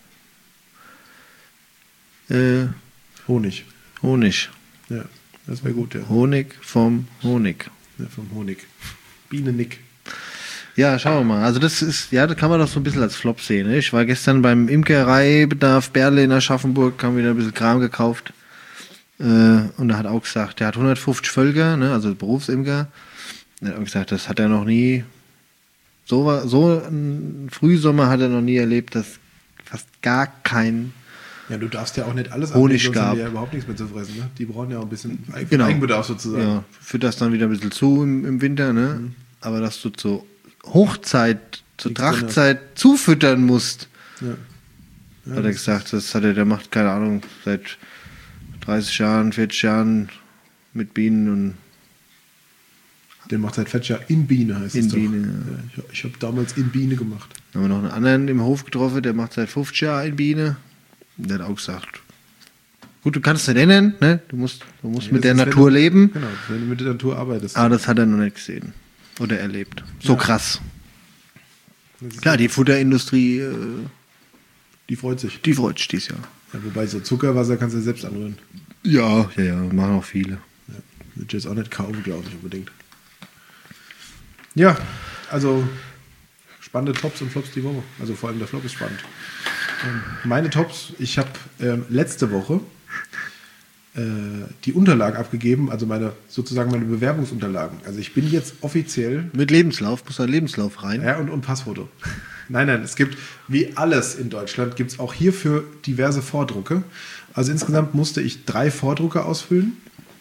äh, Honig. Honig. Ja, das wäre gut, ja. Honig vom Honig. Ja, vom Honig. Bienennick. Ja, schauen wir mal. Also das ist, ja, da kann man doch so ein bisschen als Flop sehen. Ne? Ich war gestern beim Imkereibedarf Berle in Aschaffenburg, haben wieder ein bisschen Kram gekauft. Und er hat auch gesagt, der hat hundertfünfzig Völker, ne, also Berufsimker. Er hat auch gesagt, das hat er noch nie, so, war, so ein Frühsommer hat er noch nie erlebt, dass fast gar kein Ja, du darfst ja auch nicht alles Honig sonst gab. haben die ja überhaupt nichts mehr zu fressen. Ne? Die brauchen ja auch ein bisschen Eigen- Genau. Eigenbedarf sozusagen. Ja, führt das dann wieder ein bisschen zu im, im Winter, ne? Mhm. Aber dass du zur Hochzeit, zur Nichts Trachtzeit zufüttern musst, Ja. Ja, hat er gesagt, das hat er, der macht, keine Ahnung, seit dreißig Jahren, vierzig Jahren mit Bienen und den macht seit vierzig Jahren in Biene, heißt in es doch. Biene, Ja, ja. ich ich habe damals in Biene gemacht. Dann haben wir noch einen anderen im Hof getroffen, der macht seit fünfzig Jahren in Biene. Und der hat auch gesagt, gut, du kannst es nicht ändern, ne? Du musst, du musst Ja, mit das der ist, Natur wenn du, leben. Genau, wenn du mit der Natur arbeitest. Aber das hat er noch nicht gesehen oder erlebt. So Ja. krass. Das ist Klar, ja- die Futterindustrie, äh, die freut sich. die freut sich dieses Jahr. Ja, wobei so Zuckerwasser kannst du ja selbst anrühren. Ja, ja, ja, machen auch viele. Ja, würde ich jetzt auch nicht kaufen, glaube ich, unbedingt. Ja, also spannende Tops und Flops die Woche. Also vor allem der Flop ist spannend. Ähm, meine Tops, ich habe ähm, letzte Woche äh, die Unterlagen abgegeben, also meine sozusagen meine Bewerbungsunterlagen. Also ich bin jetzt offiziell Mit Lebenslauf, muss ein Lebenslauf rein. ja, und, und Passfoto. Nein, nein, es gibt, wie alles in Deutschland, gibt es auch hierfür diverse Vordrucke. Also insgesamt musste ich drei Vordrucke ausfüllen.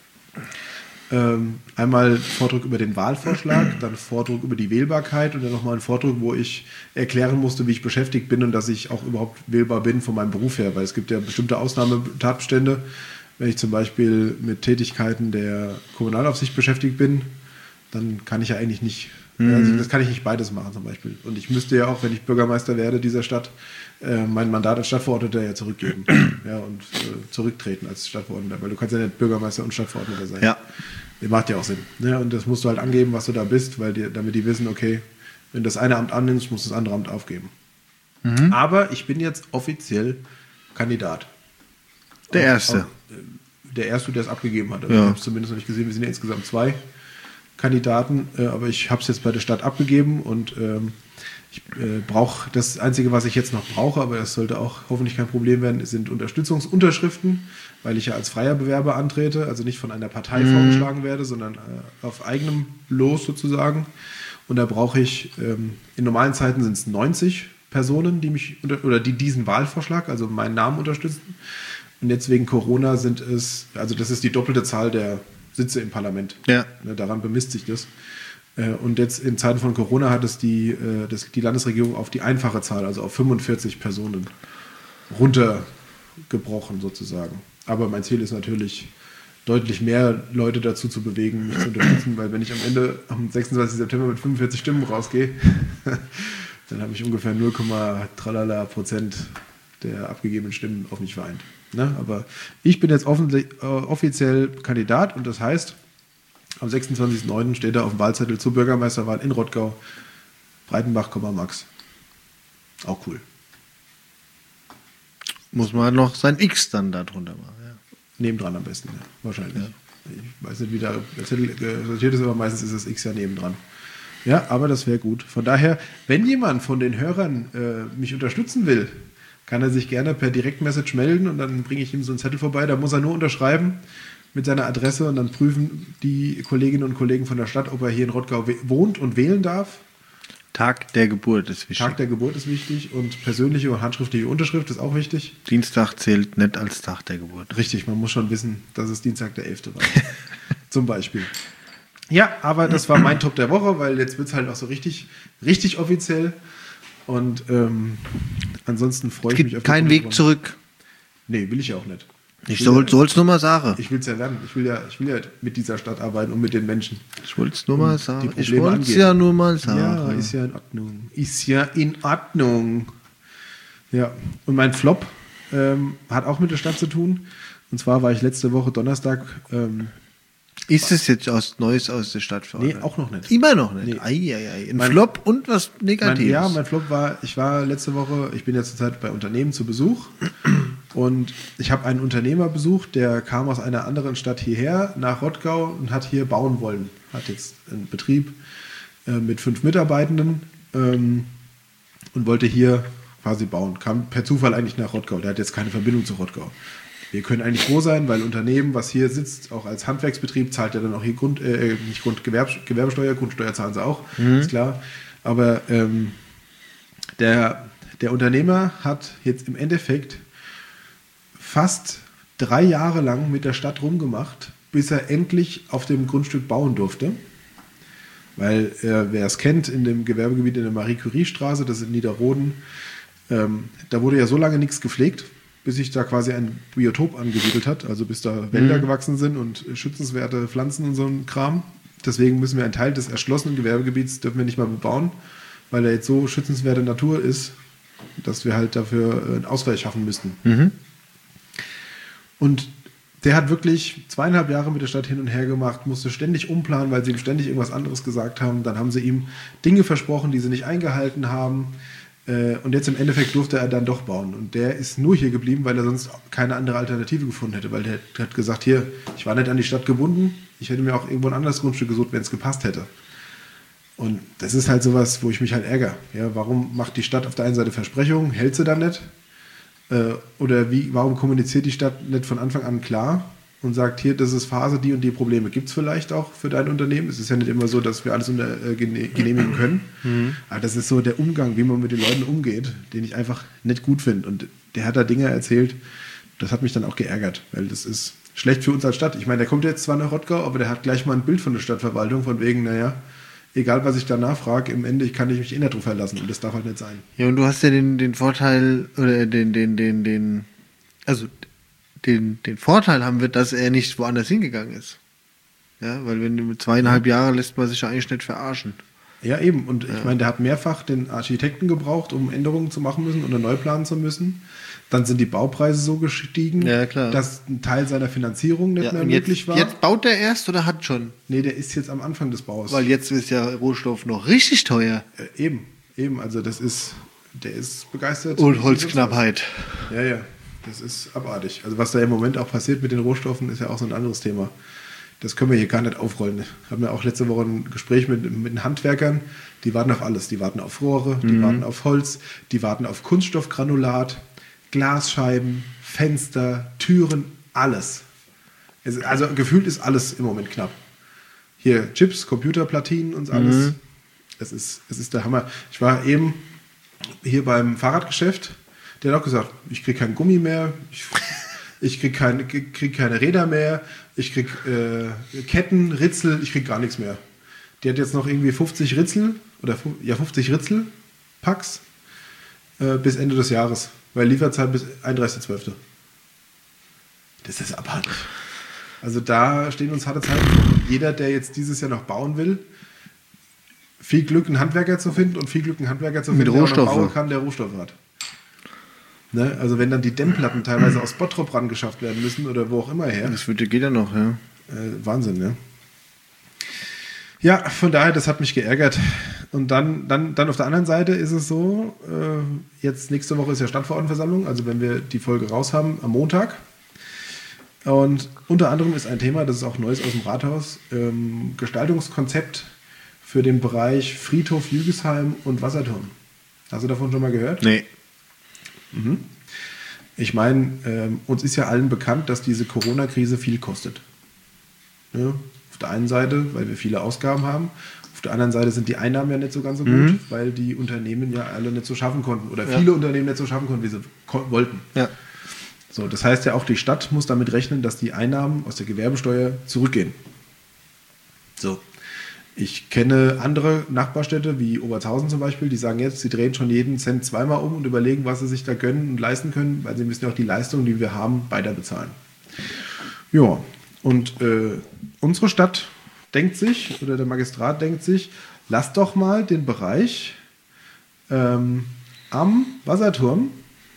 Ähm, einmal Vordruck über den Wahlvorschlag, dann Vordruck über die Wählbarkeit und dann nochmal ein Vordruck, wo ich erklären musste, wie ich beschäftigt bin und dass ich auch überhaupt wählbar bin von meinem Beruf her, weil es gibt ja bestimmte Ausnahmetatbestände. Wenn ich zum Beispiel mit Tätigkeiten der Kommunalaufsicht beschäftigt bin, dann kann ich ja eigentlich nicht, Mhm. also das kann ich nicht beides machen zum Beispiel. Und ich müsste ja auch, wenn ich Bürgermeister werde dieser Stadt, äh, mein Mandat als Stadtverordneter ja zurückgeben ja, und äh, zurücktreten als Stadtverordneter, weil du kannst ja nicht Bürgermeister und Stadtverordneter sein. Ja. Das macht ja auch Sinn. Ja, und das musst du halt angeben, was du da bist, weil die, damit die wissen, okay, wenn du das eine Amt annimmst, musst du das andere Amt aufgeben. Mhm. Aber ich bin jetzt offiziell Kandidat. Der Auch- Erste. auch, äh, der Erste, der es abgegeben hat. Also Ja. Ich habe es zumindest noch nicht gesehen. Wir sind ja insgesamt zwei. Kandidaten, äh, aber ich habe es jetzt bei der Stadt abgegeben und ähm, ich äh, brauche, das Einzige, was ich jetzt noch brauche, aber das sollte auch hoffentlich kein Problem werden, sind Unterstützungsunterschriften, weil ich ja als freier Bewerber antrete, also nicht von einer Partei mhm. vorgeschlagen werde, sondern äh, auf eigenem Los sozusagen. Und da brauche ich, ähm, in normalen Zeiten sind es neunzig Personen, die mich unter, oder die diesen Wahlvorschlag, also meinen Namen unterstützen. Und jetzt wegen Corona sind es, also das ist die doppelte Zahl der Sitze im Parlament. Ja. Ne, daran bemisst sich das. Äh, und jetzt in Zeiten von Corona hat es die, äh, das, die Landesregierung auf die einfache Zahl, also auf fünfundvierzig Personen runtergebrochen sozusagen. Aber mein Ziel ist natürlich, deutlich mehr Leute dazu zu bewegen, mich zu unterstützen, weil wenn ich am Ende am sechsundzwanzigsten September mit fünfundvierzig Stimmen rausgehe, dann habe ich ungefähr null Komma drei Prozent der abgegebenen Stimmen auf mich vereint. Ne? Aber ich bin jetzt äh, offiziell Kandidat und das heißt, am sechsundzwanzigsten neunten steht da auf dem Wahlzettel zur Bürgermeisterwahl in Rottgau Breitenbach, Max. Auch cool. Muss man noch sein X dann da drunter machen. Ja. Nebendran am besten, ja, wahrscheinlich. Ja. Ich weiß nicht, wie der Zettel sortiert ist, aber meistens ist das X ja nebendran. Ja, aber das wäre gut. Von daher, wenn jemand von den Hörern äh, mich unterstützen will, kann er sich gerne per Direktmessage melden und dann bringe ich ihm so einen Zettel vorbei. Da muss er nur unterschreiben mit seiner Adresse und dann prüfen die Kolleginnen und Kollegen von der Stadt, ob er hier in Rottgau wohnt und wählen darf. Tag der Geburt ist wichtig. Tag der Geburt ist wichtig und persönliche und handschriftliche Unterschrift ist auch wichtig. Dienstag zählt nicht als Tag der Geburt. Richtig, man muss schon wissen, dass es Dienstag der elfte war. Zum Beispiel. Ja, aber das war mein Top der Woche, weil jetzt wird es halt auch so richtig, richtig offiziell. Und ähm, ansonsten freue ich mich auf die kein Weg zurück. Nee, will ich ja auch nicht. Ich soll es nur mal sagen. Ich will es ja lernen. Ich will ja, ich will ja mit dieser Stadt arbeiten und mit den Menschen. Ich wollte es nur mal sagen. Ich wollte es ja nur mal sagen. Ja, ist ja in Ordnung. Ist ja in Ordnung. Ja, und mein Flop ähm, hat auch mit der Stadt zu tun. Und zwar war ich letzte Woche Donnerstag... Ähm, Ist es jetzt was Neues aus der Stadt für Nee, auch noch nicht. Immer noch nicht? Nee. Ei, ei, ei. Ein mein, Flop und was Negatives? Mein, ja, mein Flop war, ich war letzte Woche, ich bin ja zurzeit bei Unternehmen zu Besuch und ich habe einen Unternehmer besucht, der kam aus einer anderen Stadt hierher, nach Rottgau und hat hier bauen wollen. Hat jetzt einen Betrieb äh, mit fünf Mitarbeitenden ähm, und wollte hier quasi bauen. Kam per Zufall eigentlich nach Rottgau. Der hat jetzt keine Verbindung zu Rottgau. Wir können eigentlich froh sein, weil Unternehmen, was hier sitzt, auch als Handwerksbetrieb, zahlt ja dann auch hier Grund, äh, nicht Grund, Gewerb, Gewerbesteuer, Grundsteuer zahlen sie auch, mhm. ist klar. Aber ähm, der, der Unternehmer hat jetzt im Endeffekt fast drei Jahre lang mit der Stadt rumgemacht, bis er endlich auf dem Grundstück bauen durfte. Weil, äh, wer es kennt, in dem Gewerbegebiet in der Marie-Curie-Straße, das ist in Niederroden, ähm, da wurde ja so lange nichts gepflegt, bis sich da quasi ein Biotop angesiedelt hat, also bis da Wälder mhm. gewachsen sind und schützenswerte Pflanzen und so ein Kram. Deswegen müssen wir einen Teil des erschlossenen Gewerbegebiets dürfen wir nicht mal bebauen, weil er jetzt so schützenswerte Natur ist, dass wir halt dafür einen Ausgleich schaffen müssten. Mhm. Und der hat wirklich zweieinhalb Jahre mit der Stadt hin und her gemacht, musste ständig umplanen, weil sie ihm ständig irgendwas anderes gesagt haben. Dann haben sie ihm Dinge versprochen, die sie nicht eingehalten haben. Und jetzt im Endeffekt durfte er dann doch bauen. Und der ist nur hier geblieben, weil er sonst keine andere Alternative gefunden hätte. Weil der hat gesagt, hier, ich war nicht an die Stadt gebunden, ich hätte mir auch irgendwo ein anderes Grundstück gesucht, wenn es gepasst hätte. Und das ist halt sowas, wo ich mich halt ärgere. Ja, warum macht die Stadt auf der einen Seite Versprechungen, hält sie dann nicht? Äh, oder wie, warum kommuniziert die Stadt nicht von Anfang an klar und sagt, hier, das ist Phase, die und die Probleme gibt es vielleicht auch für dein Unternehmen. Es ist ja nicht immer so, dass wir alles unter, äh, genehmigen können. Mhm. Aber das ist so der Umgang, wie man mit den Leuten umgeht, den ich einfach nicht gut finde. Und der hat da Dinge erzählt, das hat mich dann auch geärgert, weil das ist schlecht für uns als Stadt. Ich meine, der kommt jetzt zwar nach Rottgau, aber der hat gleich mal ein Bild von der Stadtverwaltung, von wegen, naja, egal was ich da nachfrage, im Ende kann ich mich eh nicht drauf verlassen und das darf halt nicht sein. Ja, und du hast ja den, den Vorteil, oder den, den, den, den, also Den, den Vorteil haben wir, dass er nicht woanders hingegangen ist. Ja, weil wenn du mit zweieinhalb Jahren lässt man sich ja eigentlich nicht verarschen. Ja, eben. Und ja. Ich meine, der hat mehrfach den Architekten gebraucht, um Änderungen zu machen müssen oder neu planen zu müssen. Dann sind die Baupreise so gestiegen, ja, klar. dass ein Teil seiner Finanzierung nicht ja, mehr möglich jetzt, war. Jetzt baut der erst oder hat schon? Nee, der ist jetzt am Anfang des Baus. Weil jetzt ist ja Rohstoff noch richtig teuer. Äh, eben, eben. Also das ist, der ist begeistert. Und Holzknappheit. Ja, ja. Das ist abartig. Also was da im Moment auch passiert mit den Rohstoffen, ist ja auch so ein anderes Thema. Das können wir hier gar nicht aufrollen. Wir haben ja auch letzte Woche ein Gespräch mit, mit den Handwerkern. Die warten auf alles. Die warten auf Rohre, die mhm. warten auf Holz, die warten auf Kunststoffgranulat, Glasscheiben, Fenster, Türen, alles. Es, also gefühlt ist alles im Moment knapp. Hier Chips, Computerplatinen und alles. Mhm. Es ist, es ist der Hammer. Ich war eben hier beim Fahrradgeschäft. Der hat auch gesagt, ich kriege keinen Gummi mehr, ich, ich kriege keine, krieg keine Räder mehr, ich kriege äh, Ketten, Ritzel, ich kriege gar nichts mehr. Die hat jetzt noch irgendwie fünfzig Ritzel, oder ja fünfzig Ritzel-Packs äh, bis Ende des Jahres, weil Lieferzeit bis einunddreißigster zwölfter Das ist abartig. Also da stehen uns harte Zeiten vor. Und jeder, der jetzt dieses Jahr noch bauen will, viel Glück, einen Handwerker zu finden und viel Glück, einen Handwerker zu finden, der auch noch bauen kann, der Rohstoffe hat. Ne? Also wenn dann die Dämmplatten teilweise aus Bottrop rangeschafft werden müssen oder wo auch immer her. Das würde, geht ja noch, ja. Äh, Wahnsinn, ne? Ja, von daher, das hat mich geärgert. Und dann, dann, dann auf der anderen Seite ist es so, äh, jetzt nächste Woche ist ja Stadtverordnetenversammlung, also wenn wir die Folge raus haben, am Montag. Und unter anderem ist ein Thema, das ist auch Neues aus dem Rathaus, ähm, Gestaltungskonzept für den Bereich Friedhof Jügesheim und Wasserturm. Hast du davon schon mal gehört? Nee. Mhm. Ich meine, ähm, uns ist ja allen bekannt, dass diese Corona-Krise viel kostet. Ja, auf der einen Seite, weil wir viele Ausgaben haben. Auf der anderen Seite sind die Einnahmen ja nicht so ganz so gut, Mhm. weil die Unternehmen ja alle nicht so schaffen konnten. Oder Ja. viele Unternehmen nicht so schaffen konnten, wie sie ko- wollten. Ja. So, das heißt ja auch, die Stadt muss damit rechnen, dass die Einnahmen aus der Gewerbesteuer zurückgehen. So. Ich kenne andere Nachbarstädte, wie Obertshausen zum Beispiel, die sagen jetzt, sie drehen schon jeden Cent zweimal um und überlegen, was sie sich da gönnen und leisten können, weil sie müssen ja auch die Leistungen, die wir haben, weiter bezahlen. Ja, und äh, unsere Stadt denkt sich, oder der Magistrat denkt sich, lass doch mal den Bereich ähm, am Wasserturm,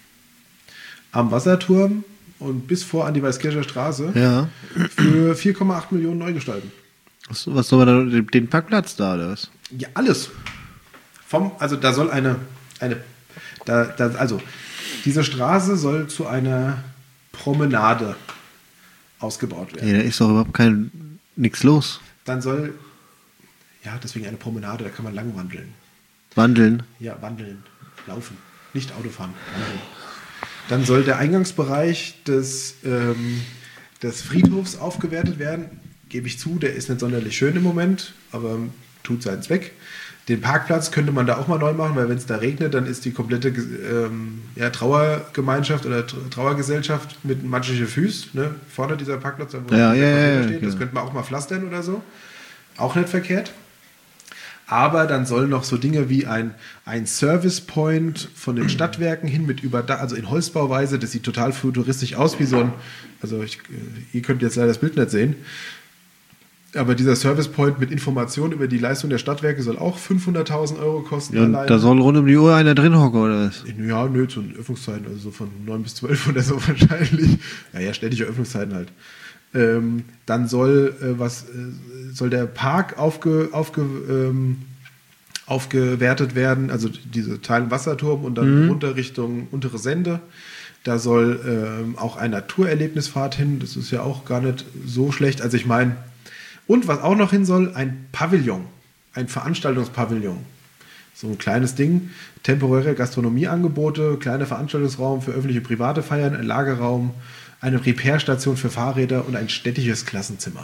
am Wasserturm und bis vor an die Weißkircher Straße Ja. für vier Komma acht Millionen neu gestalten. Was, was soll man da, den Parkplatz da, oder was? Ja, alles. Vom, also da soll eine, eine da, da, also diese Straße soll zu einer Promenade ausgebaut werden. Nee, da ist doch überhaupt kein, nix los. Dann soll, ja, deswegen eine Promenade, da kann man lang wandeln. Wandeln. Ja, wandeln, laufen, nicht Autofahren, wandeln. Dann soll der Eingangsbereich des, ähm, des Friedhofs aufgewertet werden. Gebe ich zu, der ist nicht sonderlich schön im Moment, aber tut seinen Zweck. Den Parkplatz könnte man da auch mal neu machen, weil wenn es da regnet, dann ist die komplette ähm, ja, Trauergemeinschaft oder Trauergesellschaft mit matschige Füße, ne? Vorne dieser Parkplatz, wo Ja, der ja, Container ja, steht. Das ja. könnte man auch mal pflastern oder so. Auch nicht verkehrt. Aber dann soll noch so Dinge wie ein, ein Service Point von den Stadtwerken hin mit Überdach, also in Holzbauweise, das sieht total futuristisch aus, wie so ein, also ich, ihr könnt jetzt leider das Bild nicht sehen, aber dieser Service Point mit Informationen über die Leistung der Stadtwerke soll auch fünfhunderttausend Euro kosten. Ja, und allein. da soll rund um die Uhr einer drin hocken, oder was? Ja, nö, zu den Öffnungszeiten, also so von neun bis zwölf oder so wahrscheinlich. Ja, ja, ständige Öffnungszeiten halt. Ähm, dann soll äh, was äh, soll der Park aufge, aufge, ähm, aufgewertet werden, also diese Teil Wasserturm und dann Mhm. runter Richtung untere Sende. Da soll ähm, auch ein Naturerlebnisfahrt hin, das ist ja auch gar nicht so schlecht. Also ich meine, und was auch noch hin soll, ein Pavillon, ein Veranstaltungspavillon. So ein kleines Ding, temporäre Gastronomieangebote, kleiner Veranstaltungsraum für öffentliche private Feiern, ein Lagerraum, eine Repairstation für Fahrräder und ein städtisches Klassenzimmer.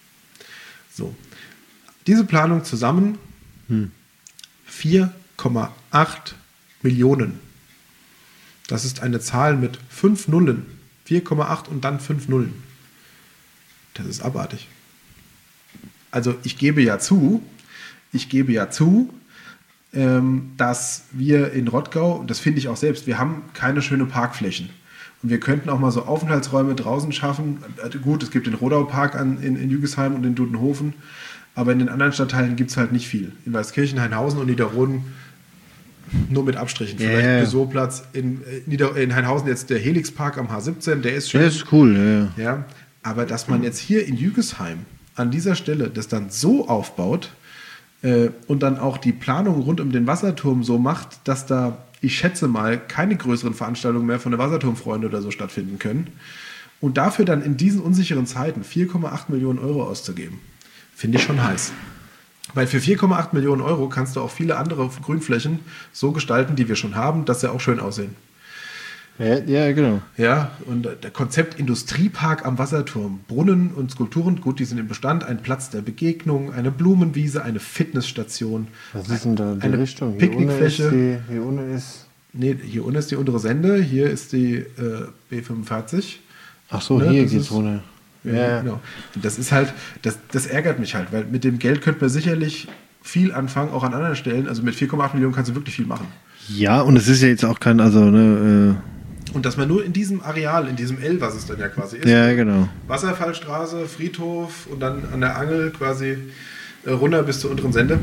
So. Diese Planung zusammen Hm. vier Komma acht Millionen. Das ist eine Zahl mit fünf Nullen. vier Komma acht und dann fünf Nullen. Das ist abartig. Also ich gebe ja zu, ich gebe ja zu, ähm, dass wir in Rottgau, und das finde ich auch selbst, wir haben keine schönen Parkflächen. Und wir könnten auch mal so Aufenthaltsräume draußen schaffen. Äh, gut, es gibt den Rodau-Park an, in, in Jügesheim und in Dudenhofen, aber in den anderen Stadtteilen gibt es halt nicht viel. In Weißkirchen, Hainhausen und Niederroden nur mit Abstrichen. Ja, Vielleicht ja. Besuchplatz. In, äh, Nieder in Hainhausen jetzt der Helixpark am H siebzehn, der ist schön. Ja, ist cool, ja, ja. Ja, aber dass man jetzt hier in Jügesheim an dieser Stelle das dann so aufbaut äh, und dann auch die Planung rund um den Wasserturm so macht, dass da, ich schätze mal, keine größeren Veranstaltungen mehr von der Wasserturmfreunde oder so stattfinden können. Und dafür dann in diesen unsicheren Zeiten vier Komma acht Millionen Euro auszugeben, finde ich schon heiß. Weil für vier Komma acht Millionen Euro kannst du auch viele andere Grünflächen so gestalten, die wir schon haben, dass sie auch schön aussehen. Ja, ja, genau. Ja, und der Konzept Industriepark am Wasserturm, Brunnen und Skulpturen, gut, die sind im Bestand, ein Platz der Begegnung, eine Blumenwiese, eine Fitnessstation. Was ist denn da die eine Richtung? Picknickfläche. Hier unten ist die, hier unten ist Nee, hier unten ist die untere Sende, hier ist die äh, B fünfundvierzig. Ach so, Ne, hier das geht's ist- runter. Ja, Ja, genau. Und das ist halt, das, das ärgert mich halt, weil mit dem Geld könnte man sicherlich viel anfangen, auch an anderen Stellen. Also mit vier Komma acht Millionen kannst du wirklich viel machen. ja, und es ist ja jetzt auch kein, also, ne, Und dass man nur in diesem Areal, in diesem L, was es dann ja quasi ist, äh, ja, genau. Wasserfallstraße, Friedhof und dann an der Angel quasi äh, runter bis zur unteren Sende.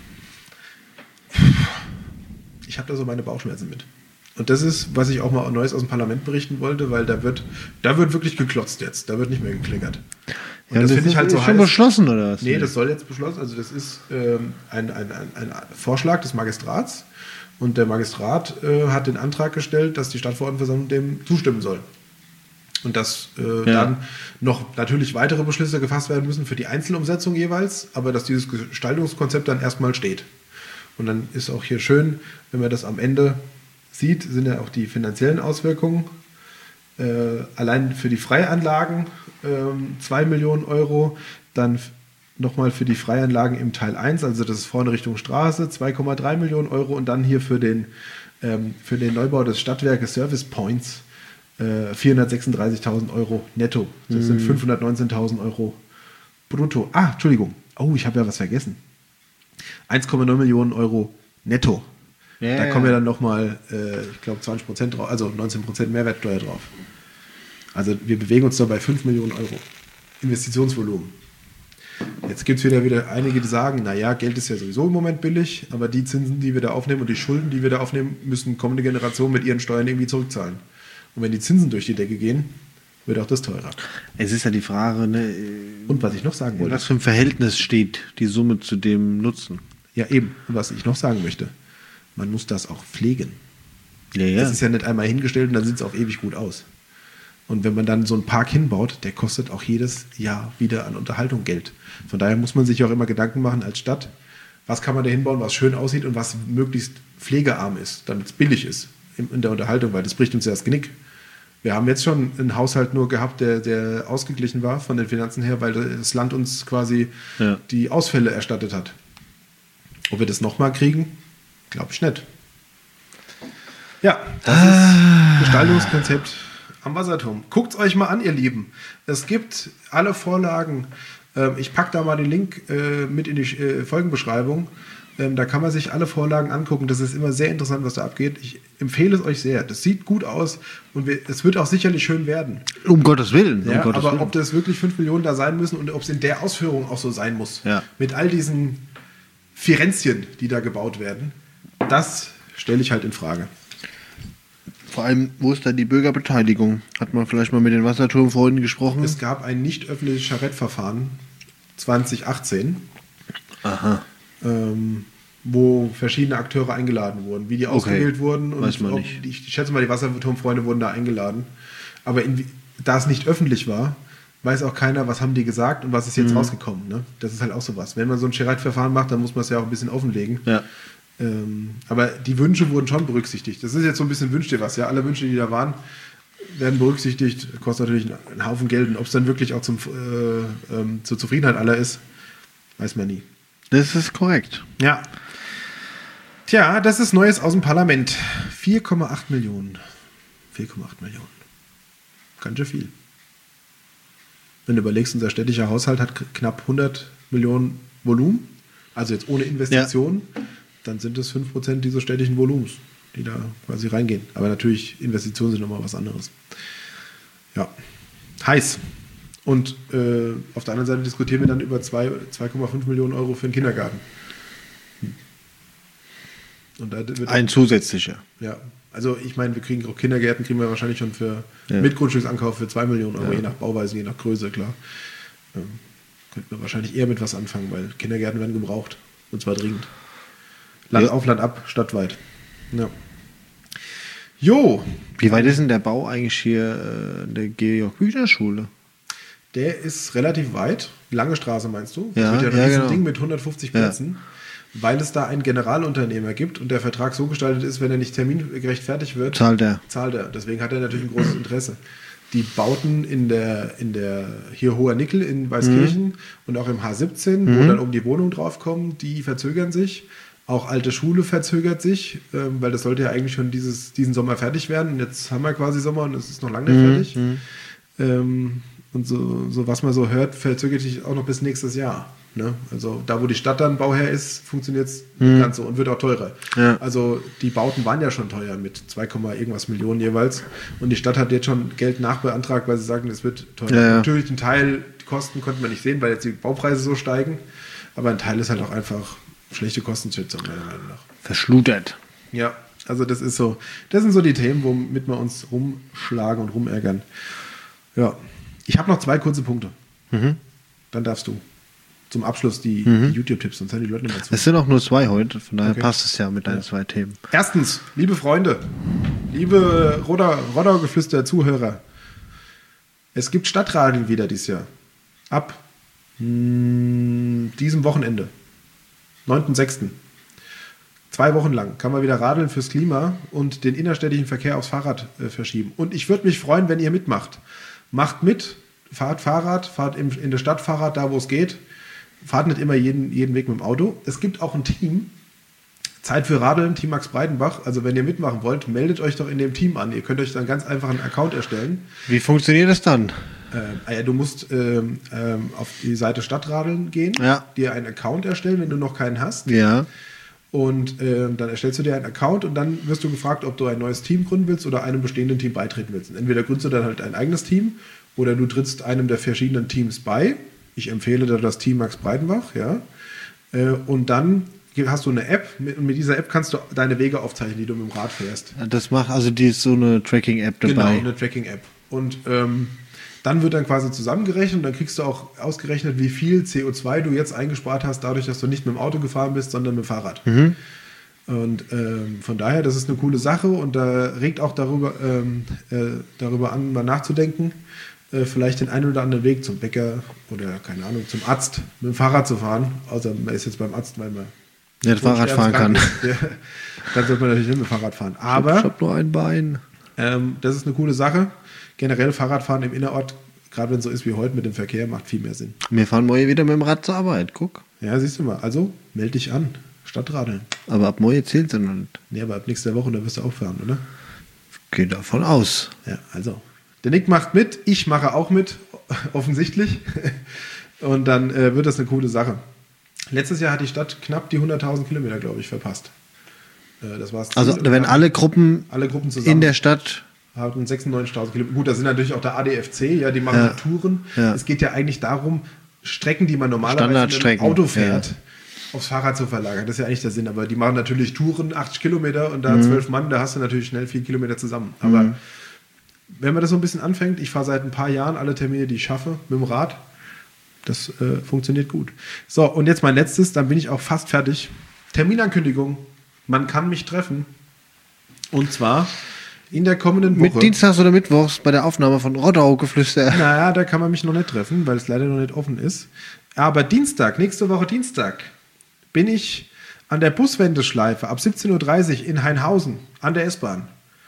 Ich habe da so meine Bauchschmerzen mit. Und das ist, was ich auch mal Neues aus dem Parlament berichten wollte, weil da wird, da wird wirklich geklotzt jetzt. Da wird nicht mehr gekleckert. Und Ja, das finde ist ich halt so schon heiß. beschlossen, oder was? Nee, das soll jetzt beschlossen. Also das ist ähm, ein, ein, ein, ein Vorschlag des Magistrats. Und der Magistrat äh, hat den Antrag gestellt, dass die Stadtverordnetenversammlung dem zustimmen soll. Und dass äh, Ja. dann noch natürlich weitere Beschlüsse gefasst werden müssen für die Einzelumsetzung jeweils, aber dass dieses Gestaltungskonzept dann erstmal steht. Und dann ist auch hier schön, wenn man das am Ende sieht, sind ja auch die finanziellen Auswirkungen. Äh, allein für die Freianlagen ähm, zwei Millionen Euro, dann f- nochmal für die Freianlagen im Teil eins, also das ist vorne Richtung Straße, zwei Komma drei Millionen Euro und dann hier für den, ähm, für den Neubau des Stadtwerkes Service Points äh, vierhundertsechsunddreißigtausend Euro netto. Das sind fünfhundertneunzehntausend Euro brutto. Ah, Entschuldigung. Oh, ich habe ja was vergessen. eins Komma neun Millionen Euro netto. Ja, da ja. kommen ja dann nochmal, äh, ich glaube, zwanzig Prozent drauf, also neunzehn Prozent Mehrwertsteuer drauf. Also wir bewegen uns da bei fünf Millionen Euro Investitionsvolumen. Jetzt gibt es wieder, wieder einige, die sagen, naja, Geld ist ja sowieso im Moment billig, aber die Zinsen, die wir da aufnehmen und die Schulden, die wir da aufnehmen, müssen kommende Generationen mit ihren Steuern irgendwie zurückzahlen. Und wenn die Zinsen durch die Decke gehen, wird auch das teurer. Es ist ja die Frage, ne, Und was ich noch sagen in wollte, was für ein Verhältnis steht die Summe zu dem Nutzen? ja eben, und was ich noch sagen möchte, man muss das auch pflegen. Ja, ja. Das ist ja nicht einmal hingestellt und dann sieht es auch ewig gut aus. Und wenn man dann so einen Park hinbaut, der kostet auch jedes Jahr wieder an Unterhaltung Geld. Von daher muss man sich auch immer Gedanken machen als Stadt, was kann man da hinbauen, was schön aussieht und was möglichst pflegearm ist, damit es billig ist in in der Unterhaltung, weil das bricht uns ja das Genick. Wir haben jetzt schon einen Haushalt nur gehabt, der, der ausgeglichen war von den Finanzen her, weil das Land uns quasi Ja. die Ausfälle erstattet hat. Ob wir das nochmal kriegen, glaube ich nicht. Ja, das ist Gestaltungskonzept am Wasserturm. Guckt es euch mal an, ihr Lieben. Es gibt alle Vorlagen. Ähm, ich packe da mal den Link äh, mit in die äh, Folgenbeschreibung. Ähm, da kann man sich alle Vorlagen angucken. Das ist immer sehr interessant, was da abgeht. Ich empfehle es euch sehr. Das sieht gut aus und wir, es wird auch sicherlich schön werden. Um Gottes Willen. Um Ja, Gottes aber Willen. ob das wirklich fünf Millionen da sein müssen und ob es in der Ausführung auch so sein muss, Ja. mit all diesen Firenzchen, die da gebaut werden, das stelle ich halt in Frage. Vor allem, wo ist da die Bürgerbeteiligung? Hat man vielleicht mal mit den Wasserturmfreunden gesprochen? Es gab ein nicht öffentliches Charettverfahren zwanzig achtzehn, Aha. ähm, wo verschiedene Akteure eingeladen wurden. Wie die ausgewählt wurden, und weiß man ob, nicht. ich schätze mal, die Wasserturmfreunde wurden da eingeladen. Aber in, da es nicht öffentlich war, weiß auch keiner, was haben die gesagt und was ist jetzt Mhm. rausgekommen. Ne? Das ist halt auch sowas. Wenn man so ein Charettverfahren macht, dann muss man es ja auch ein bisschen offenlegen. Ja. Ähm, aber die Wünsche wurden schon berücksichtigt. Das ist jetzt so ein bisschen Wünsch dir was. Ja? Alle Wünsche, die da waren, werden berücksichtigt. Kostet natürlich einen, einen Haufen Geld. Und ob es dann wirklich auch zum, äh, ähm, zur Zufriedenheit aller ist, weiß man nie. Das ist korrekt. Ja. Tja, das ist Neues aus dem Parlament. vier Komma acht Millionen. vier Komma acht Millionen. Ganz schön viel. Wenn du überlegst, unser städtischer Haushalt hat k- knapp hundert Millionen Volumen, also jetzt ohne Investitionen, dann sind es fünf Prozent dieses städtischen Volumens, die da quasi reingehen. Aber natürlich, Investitionen sind nochmal was anderes. Ja, heiß. Und äh, auf der anderen Seite diskutieren wir dann über zwei Komma fünf Millionen Euro für den Kindergarten. Hm. Und da wird Ein zusätzlicher. ja, also ich meine, wir kriegen auch Kindergärten, kriegen wir wahrscheinlich schon für Ja. mit Grundstücksankauf für zwei Millionen Euro, Ja. je nach Bauweise, je nach Größe, klar. Ähm, könnten wir wahrscheinlich eher mit was anfangen, weil Kindergärten werden gebraucht. Und zwar dringend. Land Ja. auf, Land ab, stadtweit. Ja. Jo, Wie weit ist denn der Bau eigentlich hier äh, der Georg-Büchner-Schule? der ist relativ weit. Lange Straße meinst du? Ja, das wird ja ja, ein riesen genau. Ding mit hundertfünfzig Plätzen, weil es da einen Generalunternehmer gibt und der Vertrag so gestaltet ist, wenn er nicht termingerecht fertig wird, Zahlt er. zahlt er. Deswegen hat er natürlich ein großes Interesse. Die Bauten in der, in der hier Hoher Nickel in Weißkirchen Mhm. und auch im H siebzehn, wo dann um die Wohnung draufkommen, die verzögern sich. Auch alte Schule verzögert sich, ähm, weil das sollte ja eigentlich schon dieses, diesen Sommer fertig werden. Und jetzt haben wir quasi Sommer und es ist noch lange nicht fertig. Ähm, und so, so, was man so hört, verzögert sich auch noch bis nächstes Jahr. Ne? Also da, wo die Stadt dann Bauherr ist, funktioniert es nicht ganz so und wird auch teurer. Ja. Also die Bauten waren ja schon teuer mit zwei, irgendwas Millionen jeweils. Und die Stadt hat jetzt schon Geld nachbeantragt, weil sie sagen, es wird teurer. Ja, ja. Natürlich ein Teil, die Kosten konnte man nicht sehen, weil jetzt die Baupreise so steigen. Aber ein Teil ist halt auch einfach schlechte Kostenschätzung, meiner Meinung nach. Verschludert. Ja, also das ist so, das sind so die Themen, womit wir uns rumschlagen und rumärgern. Ja, ich habe noch zwei kurze Punkte. Mhm. Dann darfst du zum Abschluss die, die YouTube-Tipps, sonst hören die Leute nicht mehr zu. Es sind auch nur zwei heute, von daher Okay. passt es ja mit deinen zwei Themen. Erstens, liebe Freunde, liebe Rodau-Geflüster-Zuhörer, es gibt Stadtradeln wieder dieses Jahr. Ab mh, diesem Wochenende, neunten sechsten Zwei Wochen lang kann man wieder radeln fürs Klima und den innerstädtischen Verkehr aufs Fahrrad äh, verschieben. Und ich würde mich freuen, wenn ihr mitmacht. Macht mit, fahrt Fahrrad, fahrt im, in der Stadt Fahrrad, da wo es geht. Fahrt nicht immer jeden, jeden Weg mit dem Auto. Es gibt auch ein Team, Zeit für Radeln, Team Max Breitenbach. Also wenn ihr mitmachen wollt, meldet euch doch in dem Team an. Ihr könnt euch dann ganz einfach einen Account erstellen. Wie funktioniert das dann? Äh, du musst ähm, ähm, auf die Seite Stadtradeln gehen, Ja. dir einen Account erstellen, wenn du noch keinen hast. Ja. Und ähm, dann erstellst du dir einen Account und dann wirst du gefragt, ob du ein neues Team gründen willst oder einem bestehenden Team beitreten willst. Und entweder gründest du dann halt ein eigenes Team oder du trittst einem der verschiedenen Teams bei. Ich empfehle da das Team Max Breitenbach, ja. Äh, und dann hast du eine App und mit dieser App kannst du deine Wege aufzeichnen, die du mit dem Rad fährst. Das macht, also die ist so eine Tracking-App dabei. Genau, eine Tracking-App. Und ähm, dann wird dann quasi zusammengerechnet und dann kriegst du auch ausgerechnet, wie viel C O zwei du jetzt eingespart hast, dadurch, dass du nicht mit dem Auto gefahren bist, sondern mit dem Fahrrad. Mhm. Und ähm, von daher, das ist eine coole Sache und da regt auch darüber, ähm, äh, darüber an, mal nachzudenken, äh, vielleicht den einen oder anderen Weg zum Bäcker oder, keine Ahnung, zum Arzt mit dem Fahrrad zu fahren. Außer man ist jetzt beim Arzt, weil man Nicht Fahrrad fahren kann. ist. Ja, dann sollte man natürlich nicht mit dem Fahrrad fahren. Aber Ich hab nur ein Bein. ähm, das ist eine coole Sache. Generell Fahrradfahren im Innerort, gerade wenn es so ist wie heute mit dem Verkehr, macht viel mehr Sinn. Wir fahren morgen wieder mit dem Rad zur Arbeit, guck. Ja, siehst du mal. Also, melde dich an. Stadtradeln. Aber ab morgen zählt es noch nicht. Nee, aber ab nächster Woche, da wirst du auch fahren, oder? Geht davon aus. Ja, also. Der Nick macht mit, ich mache auch mit, offensichtlich. Und dann äh, wird das eine coole Sache. Letztes Jahr hat die Stadt knapp die hunderttausend Kilometer, glaube ich, verpasst. Äh, das war's. Also wenn alle Gruppen, alle Gruppen zusammen in der Stadt... haben sechsundneunzigtausend Kilometer. Gut, das sind natürlich auch der A D F C, ja, die machen Ja. Touren. Ja. Es geht ja eigentlich darum, Strecken, die man normalerweise mit dem Standardstrecken, Auto fährt, ja. aufs Fahrrad zu verlagern. Das ist ja eigentlich der Sinn. Aber die machen natürlich Touren, achtzig Kilometer und da zwölf Mann, da hast du natürlich schnell vier Kilometer zusammen. Aber Mhm. wenn man das so ein bisschen anfängt, ich fahre seit ein paar Jahren alle Termine, die ich schaffe, mit dem Rad. Das äh, funktioniert gut. So, und jetzt mein letztes, dann bin ich auch fast fertig. Terminankündigung. Man kann mich treffen. Und zwar in der kommenden Woche. Mit Dienstags oder Mittwochs bei der Aufnahme von Rodau-Geflüster. Naja, da kann man mich noch nicht treffen, weil es leider noch nicht offen ist. Aber Dienstag, nächste Woche Dienstag, bin ich an der Buswendeschleife ab siebzehn Uhr dreißig in Hainhausen an der S-Bahn.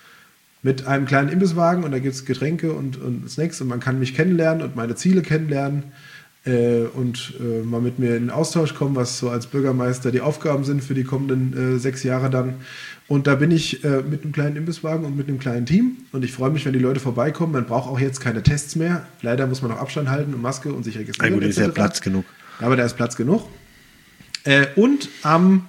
Mit einem kleinen Imbisswagen und da gibt es Getränke und, und Snacks und man kann mich kennenlernen und meine Ziele kennenlernen äh, und äh, mal mit mir in den Austausch kommen, was so als Bürgermeister die Aufgaben sind für die kommenden äh, sechs Jahre dann. Und da bin ich äh, mit einem kleinen Imbisswagen und mit einem kleinen Team und ich freue mich, wenn die Leute vorbeikommen. Man braucht auch jetzt keine Tests mehr. Leider muss man noch Abstand halten und Maske und sich registrieren. Ja gut, ist ja Platz genug. Aber da ist Platz genug. Äh, und am,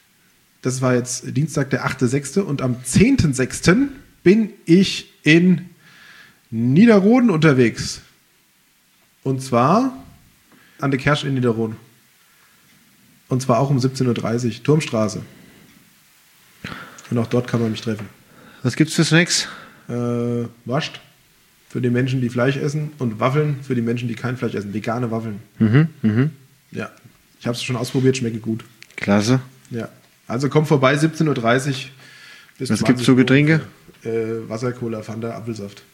das war jetzt Dienstag, der achte sechste und am zehnten sechsten bin ich in Niederroden unterwegs. Und zwar an der Kersch in Niederroden. Und zwar auch um siebzehn Uhr dreißig, Turmstraße. Und auch dort kann man mich treffen. Was gibt's für Snacks? Äh, Wascht für die Menschen, die Fleisch essen und Waffeln für die Menschen, die kein Fleisch essen. Vegane Waffeln. Mhm, mhm. Ja, ich habe es schon ausprobiert, schmeckt gut. Klasse. Ja, also kommt vorbei, siebzehn Uhr dreißig Bis Was zwanzig gibt's so Getränke? Äh, Wasser, Cola, Fanta, Apfelsaft.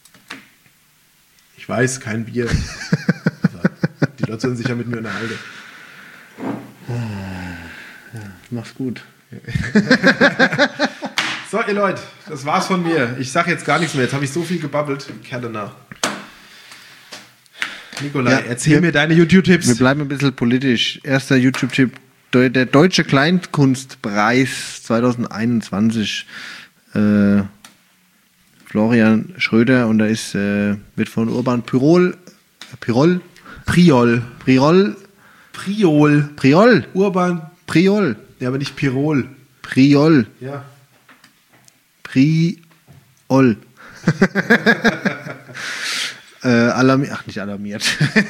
Ich weiß, kein Bier. Aber die Leute sollen sich ja mit mir unterhalten. Mach's gut. So, ihr Leute, das war's von mir. Ich sag jetzt gar nichts mehr. Jetzt habe ich so viel gebabbelt. Kerle nach. Nikolai, Ja, erzähl wir- mir deine YouTube-Tipps. Wir bleiben ein bisschen politisch. Erster YouTube-Tipp, Deu- der Deutsche Kleinkunstpreis zwanzig einundzwanzig. Äh, Florian Schröder und da ist, äh, wird von Urban Pyrol, Pyrol, Priol. Priol, Priol. Priol, Urban. Priol, Ja, aber nicht Pirol. Priol, Ja. Priol. äh, alarmiert, ach nicht alarmiert.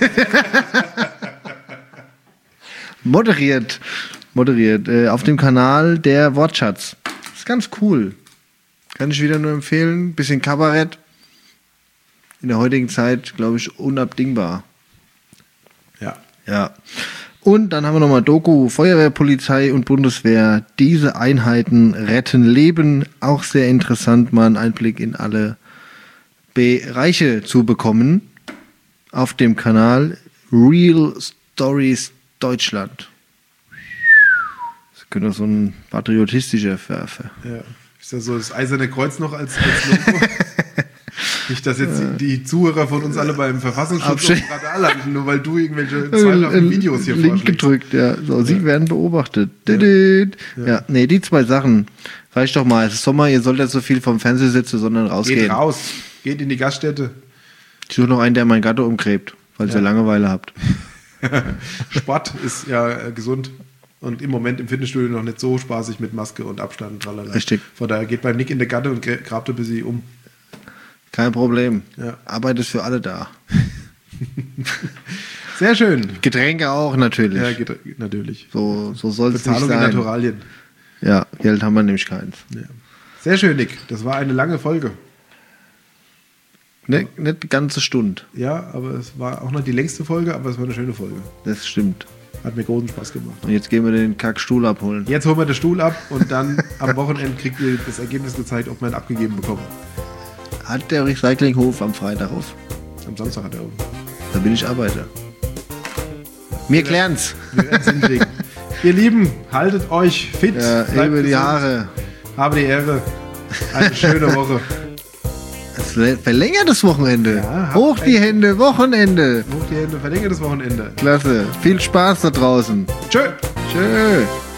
moderiert, moderiert, äh, auf dem Kanal der Wortschatz. Ist ganz cool. Kann ich wieder nur empfehlen. Bisschen Kabarett. In der heutigen Zeit, glaube ich, unabdingbar. Ja. Ja. Und dann haben wir nochmal Doku, Feuerwehr, Polizei und Bundeswehr. Diese Einheiten retten Leben. Auch sehr interessant, mal einen Einblick in alle Bereiche zu bekommen. Auf dem Kanal Real Stories Deutschland. Das könnte doch so ein patriotistischer Verfe. Ja. Ist ja so das Eiserne Kreuz noch als, als Logo. Nicht, dass jetzt die, die Zuhörer von uns alle beim Verfassungsschutz Absch- auf dem Radar landen, nur weil du irgendwelche zweifelhaften Videos hier Link vorschlägst. gedrückt, ja. So, sie werden beobachtet. Didit. Ja. nee, die zwei Sachen. Reicht doch mal. Es ist Sommer, ihr sollt nicht so viel vom Fernseher sitzen, sondern rausgehen. Geht raus. Geht in die Gaststätte. Ich suche noch einen, der meinen Gatte umgräbt, falls ihr Langeweile habt. Sport ist ja äh, gesund und im Moment im Fitnessstudio noch nicht so spaßig mit Maske und Abstand und tralala. Richtig. Von daher geht beim Nick in der Gatte und gra- grabt ein bisschen um. Kein Problem. Ja. Arbeit ist für alle da. Sehr schön. Getränke auch natürlich. Ja, geht, natürlich. So, so soll es nicht Bezahlung in sein. Naturalien. Ja, Geld haben wir nämlich keins. Ja. Sehr schön, Nick. Das war eine lange Folge. Ne, nicht die ganze Stunde. Ja, aber es war auch noch die längste Folge, aber es war eine schöne Folge. Das stimmt. Hat mir großen Spaß gemacht. Und jetzt gehen wir den Kackstuhl abholen. Jetzt holen wir den Stuhl ab und dann am Wochenende kriegt ihr das Ergebnis gezeigt, ob wir ihn abgegeben bekommen. Hat der Recyclinghof am Freitag auf? Am Samstag hat er oben. Da bin ich Arbeiter. Wir klären's. Wir werden es hinkriegen. Ihr Lieben, haltet euch fit. Ja, bleibt über die gesund, Haare. Habe die Ehre. Eine schöne Woche. Es ver- verlängertes Wochenende. Ja, habt Hoch die ein- Hände, Wochenende. Hoch die Hände, verlängertes Wochenende. Klasse. Viel Spaß da draußen. Tschö. Tschö.